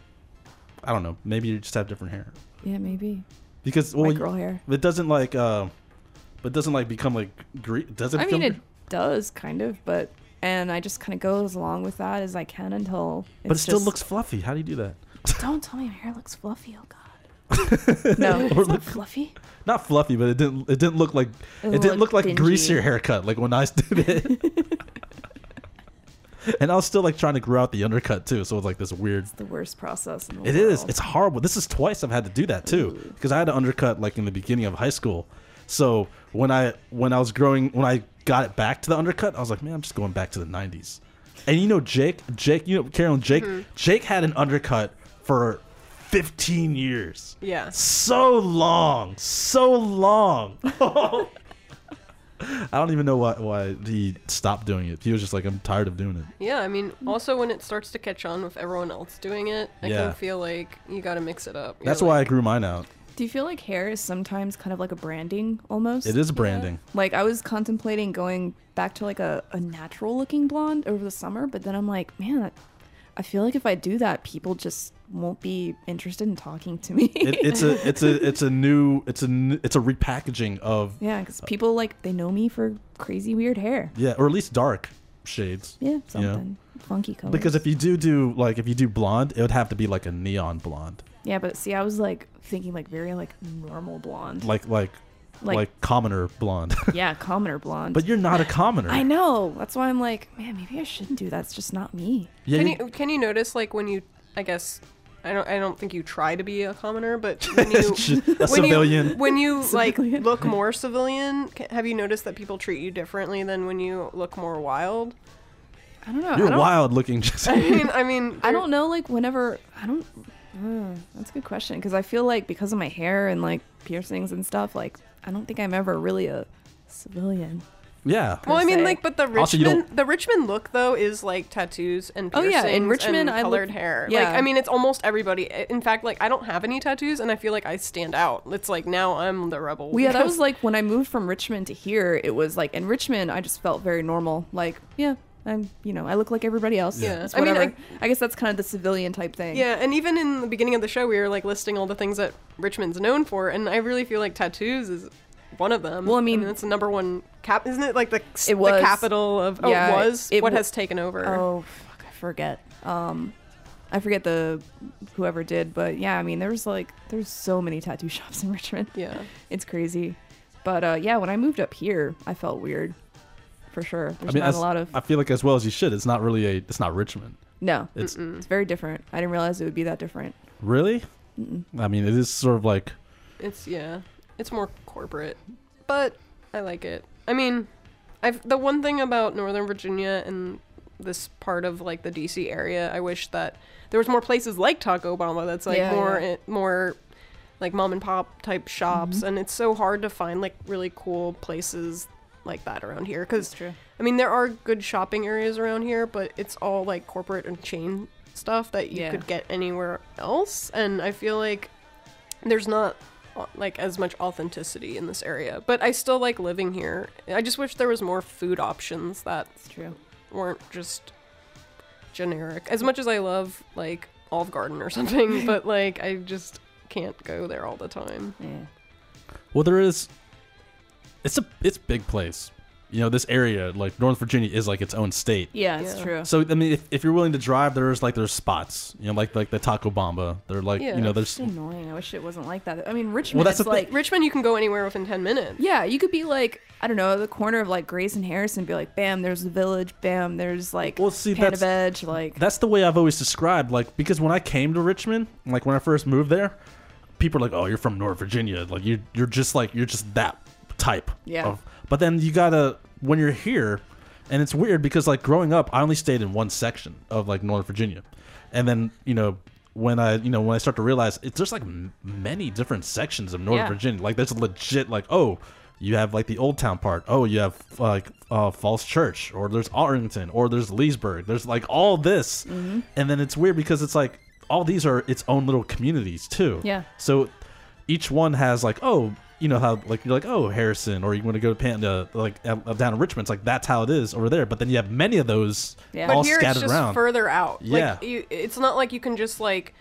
I don't know. Maybe you just have different hair Yeah, maybe. because My well, girl hair. it doesn't like, uh, but it doesn't like become like gre- Does it? I become mean, it does kind of, but and I just kind of go as long with that as I can until. It's But it still just- looks fluffy. How do you do that? Don't tell me my hair looks fluffy. Oh God. No, it's not fluffy. Not fluffy, but it didn't. It didn't look like. It, It didn't look looked like a dingy. greasier haircut like when I did it. And I was still like trying to grow out the undercut too, so it was like this weird. The worst process in the It world. is. It's horrible. This is twice I've had to do that too, because I had to undercut like in the beginning of high school. So when I when I was growing, when I got it back to the undercut, I was like, man, I'm just going back to the nineties. And you know, Jake, Jake, you know, Carolyn, Jake, Jake had an undercut for fifteen years. Yeah. So long, so long. I don't even know why why he stopped doing it. He was just like, I'm tired of doing it. Yeah, I mean, also when it starts to catch on with everyone else doing it, I Yeah. can feel like you gotta mix it up. You're That's why I like, grew mine out. Do you feel like hair is sometimes kind of like a branding almost? It is branding. Like I was contemplating going back to like a, a natural looking blonde over the summer, but then I'm like, man, that, I feel like if I do that, people just won't be interested in talking to me. It, it's a it's a it's a new it's a n- it's a repackaging of Yeah, because people like they know me for crazy weird hair. yeah, or at least dark shades. Yeah, something funky colors. Because if you do do like if you do blonde, it would have to be like a neon blonde, yeah, but see, I was like thinking like very like normal blonde. like like like, Like- commoner blonde. Yeah, commoner blonde. But you're not a commoner. I know. That's why I'm like, man, maybe I shouldn't do that. It's just not me. Yeah, Can you- you can you notice like when you I guess I don't I don't think you try to be a commoner, but when you a when civilian. you when you like Civilian. look more civilian, ca- have you noticed that people treat you differently than when you look more wild? I don't know. You're I don't, wild looking. Just I mean, I mean, I don't know. Like whenever I don't. Uh, that's a good question because I feel like because of my hair and like piercings and stuff, like I don't think I'm ever really a civilian. yeah. Well, I mean, se. like, but the Also, you Richmond, the Richmond look though is like tattoos and Oh, piercings yeah, in Richmond, and I colored look- hair. yeah. Like, I mean, it's almost everybody. In fact, like, I don't have any tattoos, and I feel like I stand out. It's like now I'm the rebel. Well, yeah, that because- was like when I moved from Richmond to here. It was like in Richmond, I just felt very normal. Like, yeah, I'm, you know, I look like everybody else. Yeah. It's I mean, whatever. I, guess that's kind of the civilian type thing. Yeah, and even in the beginning of the show, we were like listing all the things that Richmond's known for, and I really feel like tattoos is one of them. Well, I mean- it's the number one cap, isn't it? Like the It was. the capital of oh, Yeah, it was it what w- has taken over. Oh, fuck, I forget. Um, I forget the whoever did, but yeah, I mean, there's like there's so many tattoo shops in Richmond. Yeah. It's crazy. But uh, yeah, when I moved up here, I felt weird. For sure. There's I mean, not as, a lot of I feel like as well as you should. It's not really a. It's not Richmond. no. It's It's very different. I didn't realize it would be that different. really. I mean, it is sort of like. It's yeah, it's more corporate, but I like it. I mean, I've the one thing about Northern Virginia and this part of like the D C area, I wish that there was more places like Taco Bamba that's like Yeah, more yeah. eh, more like mom and pop type shops, Mm-hmm. and it's so hard to find like really cool places like that around here because true. I mean there are good shopping areas around here, but it's all like corporate and chain stuff that you Yeah. could get anywhere else, and I feel like there's not uh, like as much authenticity in this area, but I still like living here. I just wish there was more food options that It's true. weren't just generic. As much as I love like Olive Garden or something, but like I just can't go there all the time. Yeah. Well, there is. It's a it's a big place. You know, this area, like North Virginia, is like its own state. Yeah, it's Yeah. true. So I mean, if, if you're willing to drive, there's like there's spots. You know, like like the Taco Bamba. They're like Yeah. you know there's. It's annoying. I wish it wasn't like that. I mean, Richmond, that's it's the thing. like, Richmond, you can go anywhere within ten minutes. yeah, you could be like, I don't know, the corner of like Grace and Harrison, be like, bam, there's the Village, bam, there's like Well, see, Panda that's- Veg, like, That's the way I've always described, like, because when I came to Richmond, like when I first moved there, people are like, "Oh, you're from North Virginia, like you, you're just like you're just that type." Yeah. Of, but then you gotta when you're here, and it's weird because like growing up, I only stayed in one section of like North Virginia, and then you know when I you know when I start to realize it's there's like m- many different sections of North Yeah. Virginia, like there's legit like oh. You have like the Old Town part. Oh, you have like uh, Falls Church, or there's Arlington, or there's Leesburg. There's like all this, Mm-hmm. and then it's weird because it's like all these are its own little communities too. Yeah. So each one has like oh, you know how like you're like oh Harrison, or you want to go to Panda like uh, down in Richmond. It's like that's how it is over there. But then you have many of those Yeah. But all here it's scattered just around. further out. Yeah. Like, you, it's not like you can just like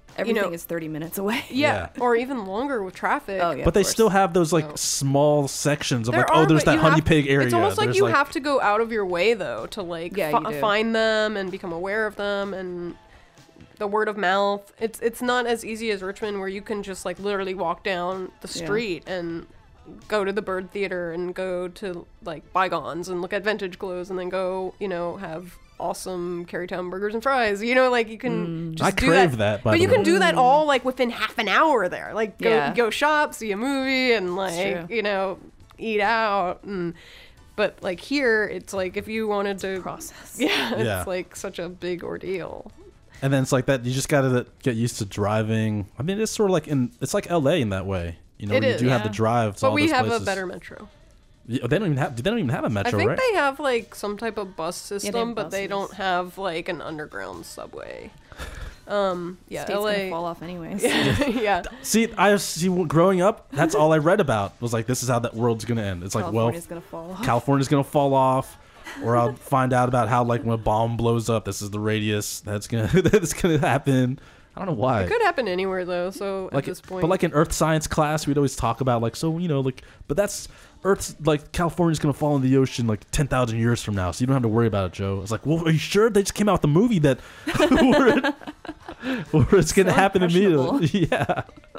Everything know, is thirty minutes away. yeah, Yeah. or even longer with traffic. Oh, yeah. But they of course. still have those like No. small sections of There like, are, oh, there's but that you honey have- pig area. It's almost like There's, you have to go out of your way though to like Yeah, fi- you do. find them and become aware of them, and the word of mouth. It's it's not as easy as Richmond, where you can just like literally walk down the Yeah. street and go to the Bird Theater and go to like Bygones and look at vintage clothes, and then go, you know, have awesome Carytown burgers and fries. You know, like you can Mm. just I do crave that. that, by but the you can way. do that all like within half an hour there. Like go Yeah. go shop, see a movie, and like true. you know, eat out. And but like here, it's like if you wanted to Process. yeah, it's Yeah. like such a big ordeal. And then it's like that. You just gotta get used to driving. I mean, it's sort of like in. It's like L A in that way. You know, It where is, you do have yeah. to drive. To But all we those have places. a better metro. Yeah, they don't even have. They don't even have a metro, I think right? they have like some type of bus system, have but they buses. don't have like an underground subway. Um, yeah, State's L gonna A. fall off anyways. yeah, See, I see. Growing up, that's all I read about. Was like, this is how that world's gonna end. It's like, well, California's gonna fall off. California's gonna fall off, or I'll find out about how like when a bomb blows up, this is the radius that's gonna that's gonna happen. I don't know why. it could happen anywhere though. So like, at this point, but like in Earth science class, we'd always talk about like, so you know, like, but that's Earth's like California's gonna fall in the ocean like ten thousand years from now, so you don't have to worry about it, Joe. It's like, well, are you sure? They just came out with a movie that where, it, where it's gonna So happen impressionable. immediately. Yeah.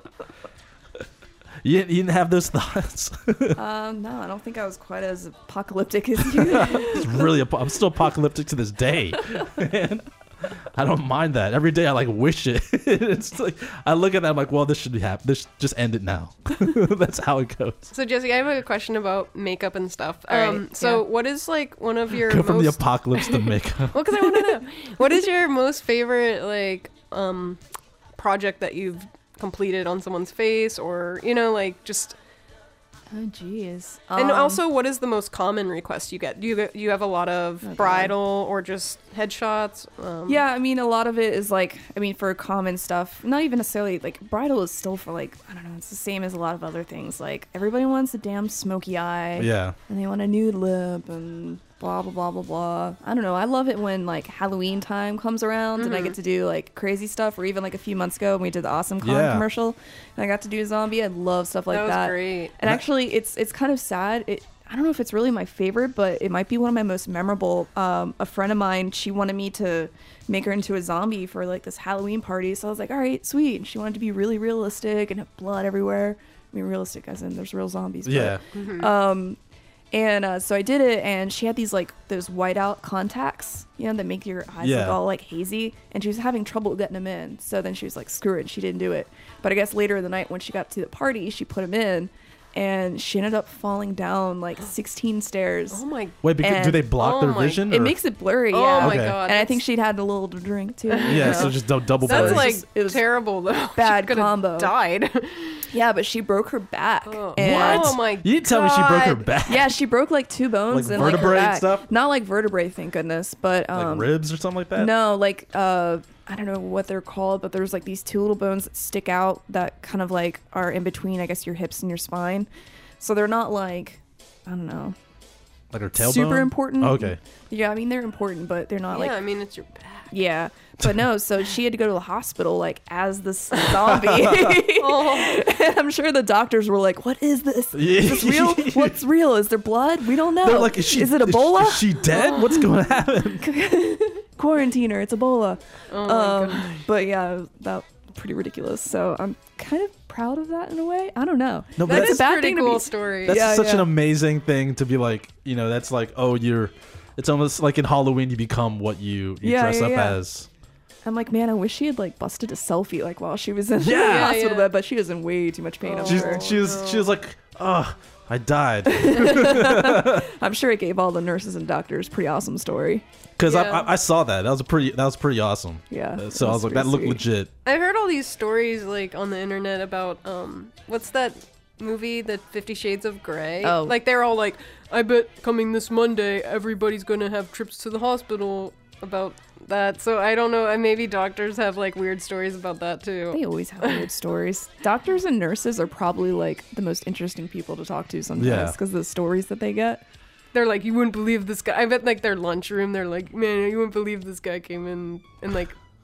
You didn't, you didn't have those thoughts. Um, no, I don't think I was quite as apocalyptic as you. It's really, apo- I'm still apocalyptic to this day. Man. I don't mind that. Every day I like wish it. It's like I look at that, I'm like, well, this should be happen. This just end it now. That's how it goes. So Jesse, I have a question about makeup and stuff. All right, Um, so yeah. what is like one of your Go from the most apocalypse to makeup. well, because I want to know what is your most favorite like um project that you've completed on someone's face, or you know, like just Oh, jeez. and Um, also what is the most common request you get? Do you get, you have a lot of Oh, God. bridal or just headshots? Um, Yeah, I mean, a lot of it is like, I mean, for common stuff, not even necessarily like bridal is still for like, I don't know, it's the same as a lot of other things. Like, everybody wants a damn smoky eye. Yeah. And they want a nude lip and blah, blah, blah, blah, blah. I don't know. I love it when like Halloween time comes around and I get to do like crazy stuff, or even like a few months ago when we did the Awesome Con Yeah. commercial and I got to do a zombie. I love stuff like that that. was great. And actually, it's it's kind of sad. It, I don't know if it's really my favorite, but it might be one of my most memorable. Um, a friend of mine, she wanted me to make her into a zombie for like this Halloween party. So I was like, all right, sweet. And she wanted to be really realistic and have blood everywhere. I mean, realistic as in there's real zombies. but- Yeah. um, and uh, so I did it, and she had these like those whiteout contacts, you know, that make your eyes look Yeah. all like hazy. And she was having trouble getting them in. So then she was like, screw it, she didn't do it. But I guess later in the night when she got to the party, she put them in, and she ended up falling down like sixteen stairs. Oh my! Wait, because, do And- they block oh their my- vision? It or- makes it blurry, Oh yeah. my Okay. god! And I that's- think she'd had a little to drink too. you Yeah, know? so just dou- double that's blur. like it was terrible though. bad She could've combo. Died. yeah, but she broke her back. Oh. And Oh my! You didn't tell me she broke her God. back. yeah, she broke like two bones Like and like her vertebrae and back. stuff? Not like vertebrae, thank goodness, but Like um, ribs or something like that? no, like uh, I don't know what they're called, but there's like these two little bones that stick out that kind of like are in between, I guess, your hips and your spine. So they're not like, I don't know, Like her tailbone? super important. Oh, okay. Yeah, I mean they're important, but they're not yeah, like I mean it's your back. yeah. But no, so she had to go to the hospital like as this zombie. Oh, And I'm sure the doctors were like, "What is this? Yeah. Is this real? What's real? Is there blood? We don't know. They're like, is she is it Ebola? Is she dead? What's going to happen? Quarantine her. It's Ebola." oh my Um, god! but yeah, that pretty ridiculous. So I'm kind of proud of that in a way. I don't know. No, but That that's, is a bad pretty thing to cool be- story. that's Yeah, such an yeah. amazing thing to be like, you know, that's like, oh, you're, it's almost like in Halloween you become what you, you Yeah, dress yeah, up yeah. as. I'm like, man, I wish she had like busted a selfie like while she was in Yeah. the Yeah, hospital yeah. bed, but she was in way too much pain. Oh. I'm She's, sure. she was, no. she was like, oh, I died. I'm sure it gave all the nurses and doctors pretty awesome story. Because Yeah. I, I, I saw that. That was a pretty, that was pretty awesome. Yeah. Uh, So I was like, that pretty looked sweet. legit. I've heard all these stories like on the internet about um, what's that movie, the Fifty Shades of Grey? Oh. Like they're all like, I bet coming this Monday, everybody's gonna have trips to the hospital about that. So I don't know. And maybe doctors have like weird stories about that too. They always have weird stories. Doctors and nurses are probably like the most interesting people to talk to sometimes Yeah. because of the stories that they get. They're like, you wouldn't believe this guy. I bet like their lunchroom, they're like, man, you wouldn't believe this guy came in and like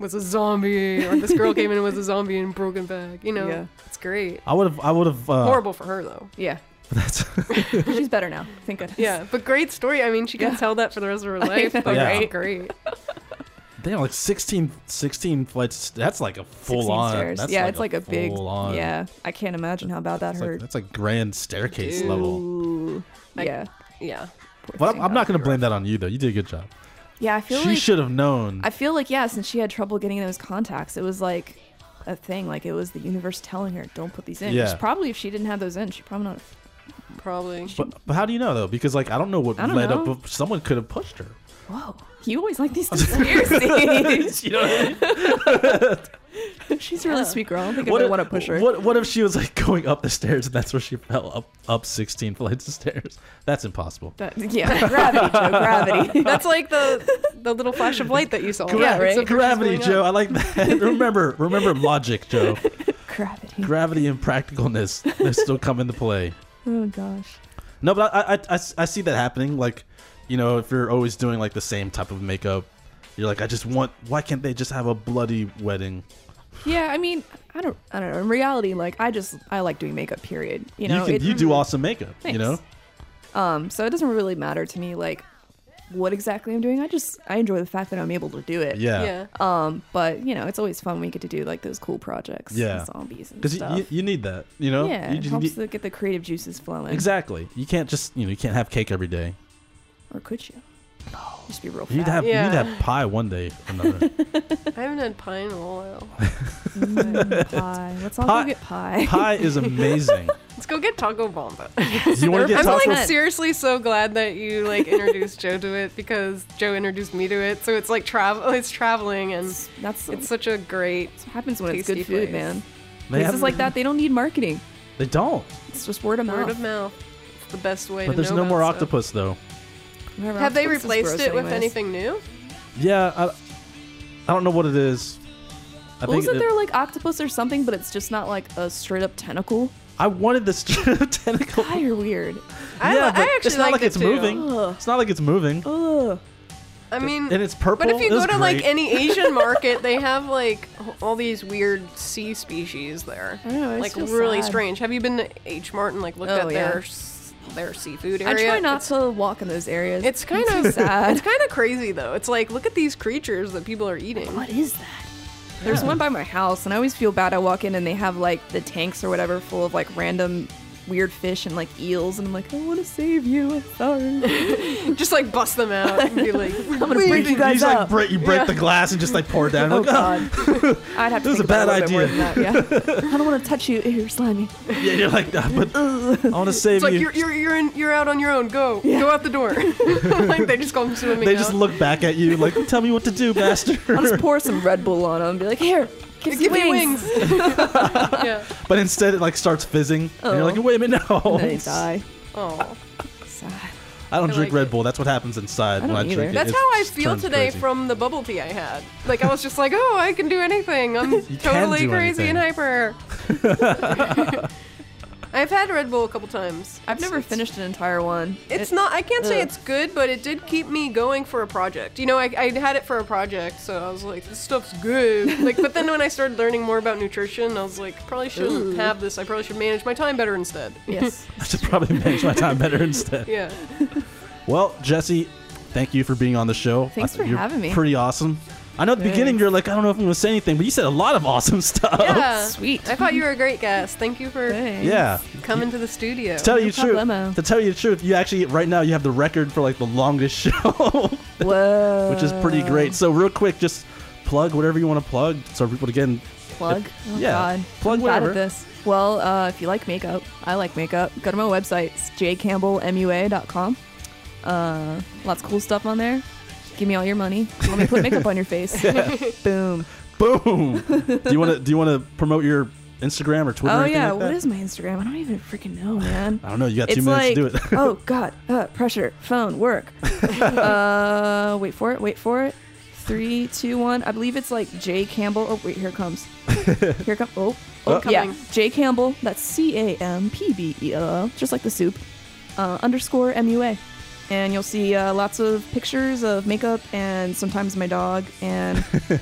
was a zombie, or this girl came in and was a zombie and broken back. You know, Yeah. it's great. I would have. I would have. Uh, Horrible for her though. Yeah. That's She's better now. Thank goodness. Yeah, but great story. I mean, she can tell that for the rest of her life. But Yeah. right, great. damn, like sixteen, sixteen flights. That's like a full sixteen on. stairs. That's yeah, like it's like a, big. full on. Yeah, I can't imagine how bad that That's like, hurt. that's like grand staircase level. Ooh. I- Yeah. Yeah. Poor But I'm, thing. I'm not going to blame that on you though. You did a good job. Yeah, I feel She like should have known. I feel like yeah, since she had trouble getting those contacts, it was like a thing. Like it was the universe telling her, "Don't put these in." Yeah. Which probably if she didn't have those in, she probably not. Probably. but, but how do you know though? Because like I don't know what I don't led know. up. Someone could have pushed her. Whoa, you always like these conspiracies. You know what I mean? She's a really sweet girl. I don't think What I if, want to push her. What What if she was like going up the stairs and that's where she fell up up sixteen flights of stairs? That's impossible. That- yeah, gravity, Joe, gravity. That's like the the little flash of light that you saw. Yeah, right. Except for she's Gravity, going Joe. up. I like that. remember, remember logic, Joe. Gravity. Gravity and practicalness they still come into play. Oh gosh. No, but I, I, I, I see that happening. Like, you know, if you're always doing like the same type of makeup, you're like, I just want. Why can't they just have a bloody wedding? Yeah, I mean, I don't, I don't know. In reality, like I just, I like doing makeup. Period. You know, you can, it- you do awesome makeup. Thanks. You know. Um, so it doesn't really matter to me, like what exactly I'm doing. I just, I enjoy the fact that I'm able to do it. Yeah. Yeah. Um, but you know, it's always fun when you get to do like those cool projects. Yeah. And zombies and Because stuff. you, you need that. You know. yeah, You it just helps need- to get the creative juices flowing. exactly. You can't just you know you can't have cake every day. Or could you? No. Just be real You need to fat. have you need to Yeah. have pie one day. Or another. I haven't had pie in a while. Mm, pie. Let's all Pie- go get pie. Pie is amazing. Let's go get Taco Bomba. You want to get I'm taco? like seriously so glad that you like introduced Joe to it because Joe introduced me to it. So it's like travel. It's traveling and That's it's such a great. what happens when it's tasty good food, place. man. They Places have- like that, they don't need marketing. They don't. It's just word of mouth. Word of mouth. It's the best way But to there's know no about more stuff. octopus though. Whatever, Have they octopus is replaced gross it with anyways. anything new? Yeah, I, I don't know what it is. I Well, isn't it- there like octopus or something, but it's just not like a straight up tentacle? I wanted this tentacle. God, you're weird. I, yeah, I but actually it's not liked like it it's too. moving. Ugh. It's not like it's moving. Ugh. I mean, And it's purple. but if you It go was to like great. any Asian market, they have like all these weird sea species there. I know, it's like so really sad. strange. Have you been to H Mart and like looked Oh, at yeah. their s- their seafood I area? try not It's- to walk in those areas. It's kind too of sad. It's kind of crazy though. It's like look at these creatures that people are eating. What is that? There's one by my house, and I always feel bad. I walk in and they have like the tanks or whatever full of like random weird fish and like eels, and I'm like, I want to save you. I'm sorry. Just like bust them out and be like, I'm gonna break you you guys just like up. break, you break the glass and just like pour it down. Oh like, God, I'd have to This is think a about bad it a little bit more than that. Yeah, I don't want to touch you. You're slimy. yeah, you're like that, but I want to save it's like you. you're you're you're, in, you're out on your own. Go go out the door. Like they just come swimming. they just out. look back at you like, tell me what to do, master. I'll just pour some Red Bull on them and be like, here, give, Give some me wings. wings. Yeah. But instead, it like starts fizzing, and you're Oh. like, wait a minute, no. And then they die. Oh. Sad. I don't I drink like Red it. Bull. That's what happens inside I when I don't drink either. it. That's It how I just feel turns today crazy. from the bubble tea I had. Like I was just like, oh, I can do anything. I'm can totally do crazy anything. and hyper. I've had Red Bull a couple times. I've never It's- finished an entire one. It's It- not. I can't say ugh. it's good, but it did keep me going for a project. You know, I, I had it for a project, so I was like, this stuff's good. Like, but then when I started learning more about nutrition, I was like, probably shouldn't Ooh. have this. I probably should manage my time better instead. Yes. I should probably manage my time better instead. Yeah. Well, Jesse, thank you for being on the show. Thanks I- for you're having me. Pretty awesome. I know at the beginning Thanks. you're like, I don't know if I'm going to say anything, but you said a lot of awesome stuff. Yeah. Sweet. I thought you were a great guest. Thank you for Thanks. Yeah. coming to the studio. To tell you No the truth, problemo. to tell you the truth, you actually right now you have the record for like the longest show, Whoa. which is pretty great. So real quick, just plug whatever you want to plug. So people again, Plug. Oh, yeah, God. plug I'm bad whatever. at this. Well, uh, if you like makeup, I like makeup. Go to my website, it's j campbell m u a dot com. Uh, lots of cool stuff on there. Give me all your money. Let me put makeup on your face. Boom. boom. do you want to do you want to promote your Instagram or Twitter? or Oh anything yeah, like what that? is my Instagram? I don't even freaking know, man. I don't know. You got two It's minutes like, to do it. oh god, uh, pressure, phone, work. uh, wait for it, wait for it. Three, two, one. I believe it's like J Campbell. Oh wait, here it comes. Here it comes. Oh, oh Oh. yeah, Coming. J Campbell. That's C A M P B E L L, just like the soup. Uh, underscore M U A, and you'll see uh, lots of pictures of makeup and sometimes my dog and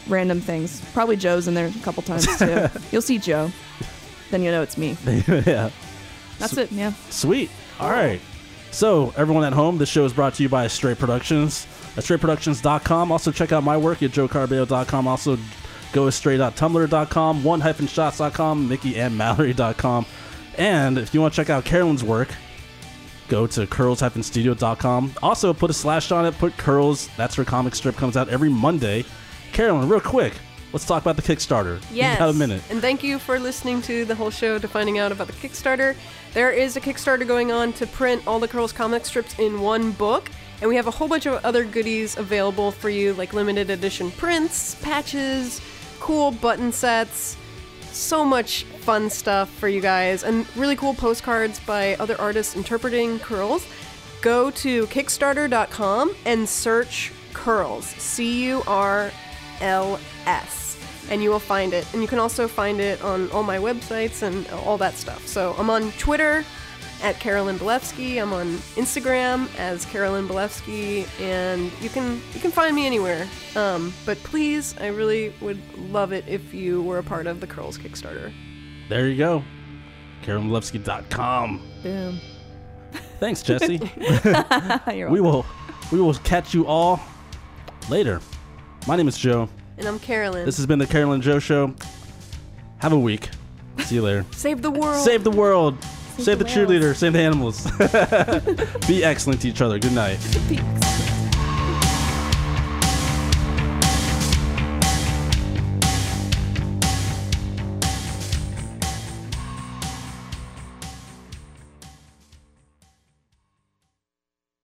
random things. Probably Joe's in there a couple times too. You'll see Joe, then you know it's me. Yeah. That's S- it. Yeah. Sweet. All right. So, everyone at home, this show is brought to you by Stray Productions at stray productions dot com. Also, check out my work at joe carbeo dot com. Also, go astray dot tumblr dot com, one dash shots dot com, mickey and mallory dot com. And if you want to check out Carolyn's work, go to curls dash studio dot com. Also, put a slash on it, put Curls. That's her comic strip, comes out every Monday. Carolyn, real quick, let's talk about the Kickstarter. Yes. You got a minute. And thank you for listening to the whole show to finding out about the Kickstarter. There is a Kickstarter going on to print all the Curls comic strips in one book. And we have a whole bunch of other goodies available for you, like limited edition prints, patches, cool button sets, so much fun stuff for you guys, and really cool postcards by other artists interpreting Curls. Go to kickstarter dot com and search Curls, C U R L S, and you will find it. And you can also find it on all my websites and all that stuff. So I'm on Twitter at Carolyn Belewski. I'm on Instagram as Carolyn Belewski, and you can you can find me anywhere. Um, but please, I really would love it if you were a part of the Curls Kickstarter. There you go. carolyn belewski dot com. Boom. Thanks, Jesse. You're we welcome. will we will catch you all later. My name is Joe. And I'm Carolyn. This has been the Carolyn Joe Show. Have a week. See you later. Save the world. Save the world. Save Save the the whales. cheerleader. Save the animals. Be excellent to each other. Good night. Peace.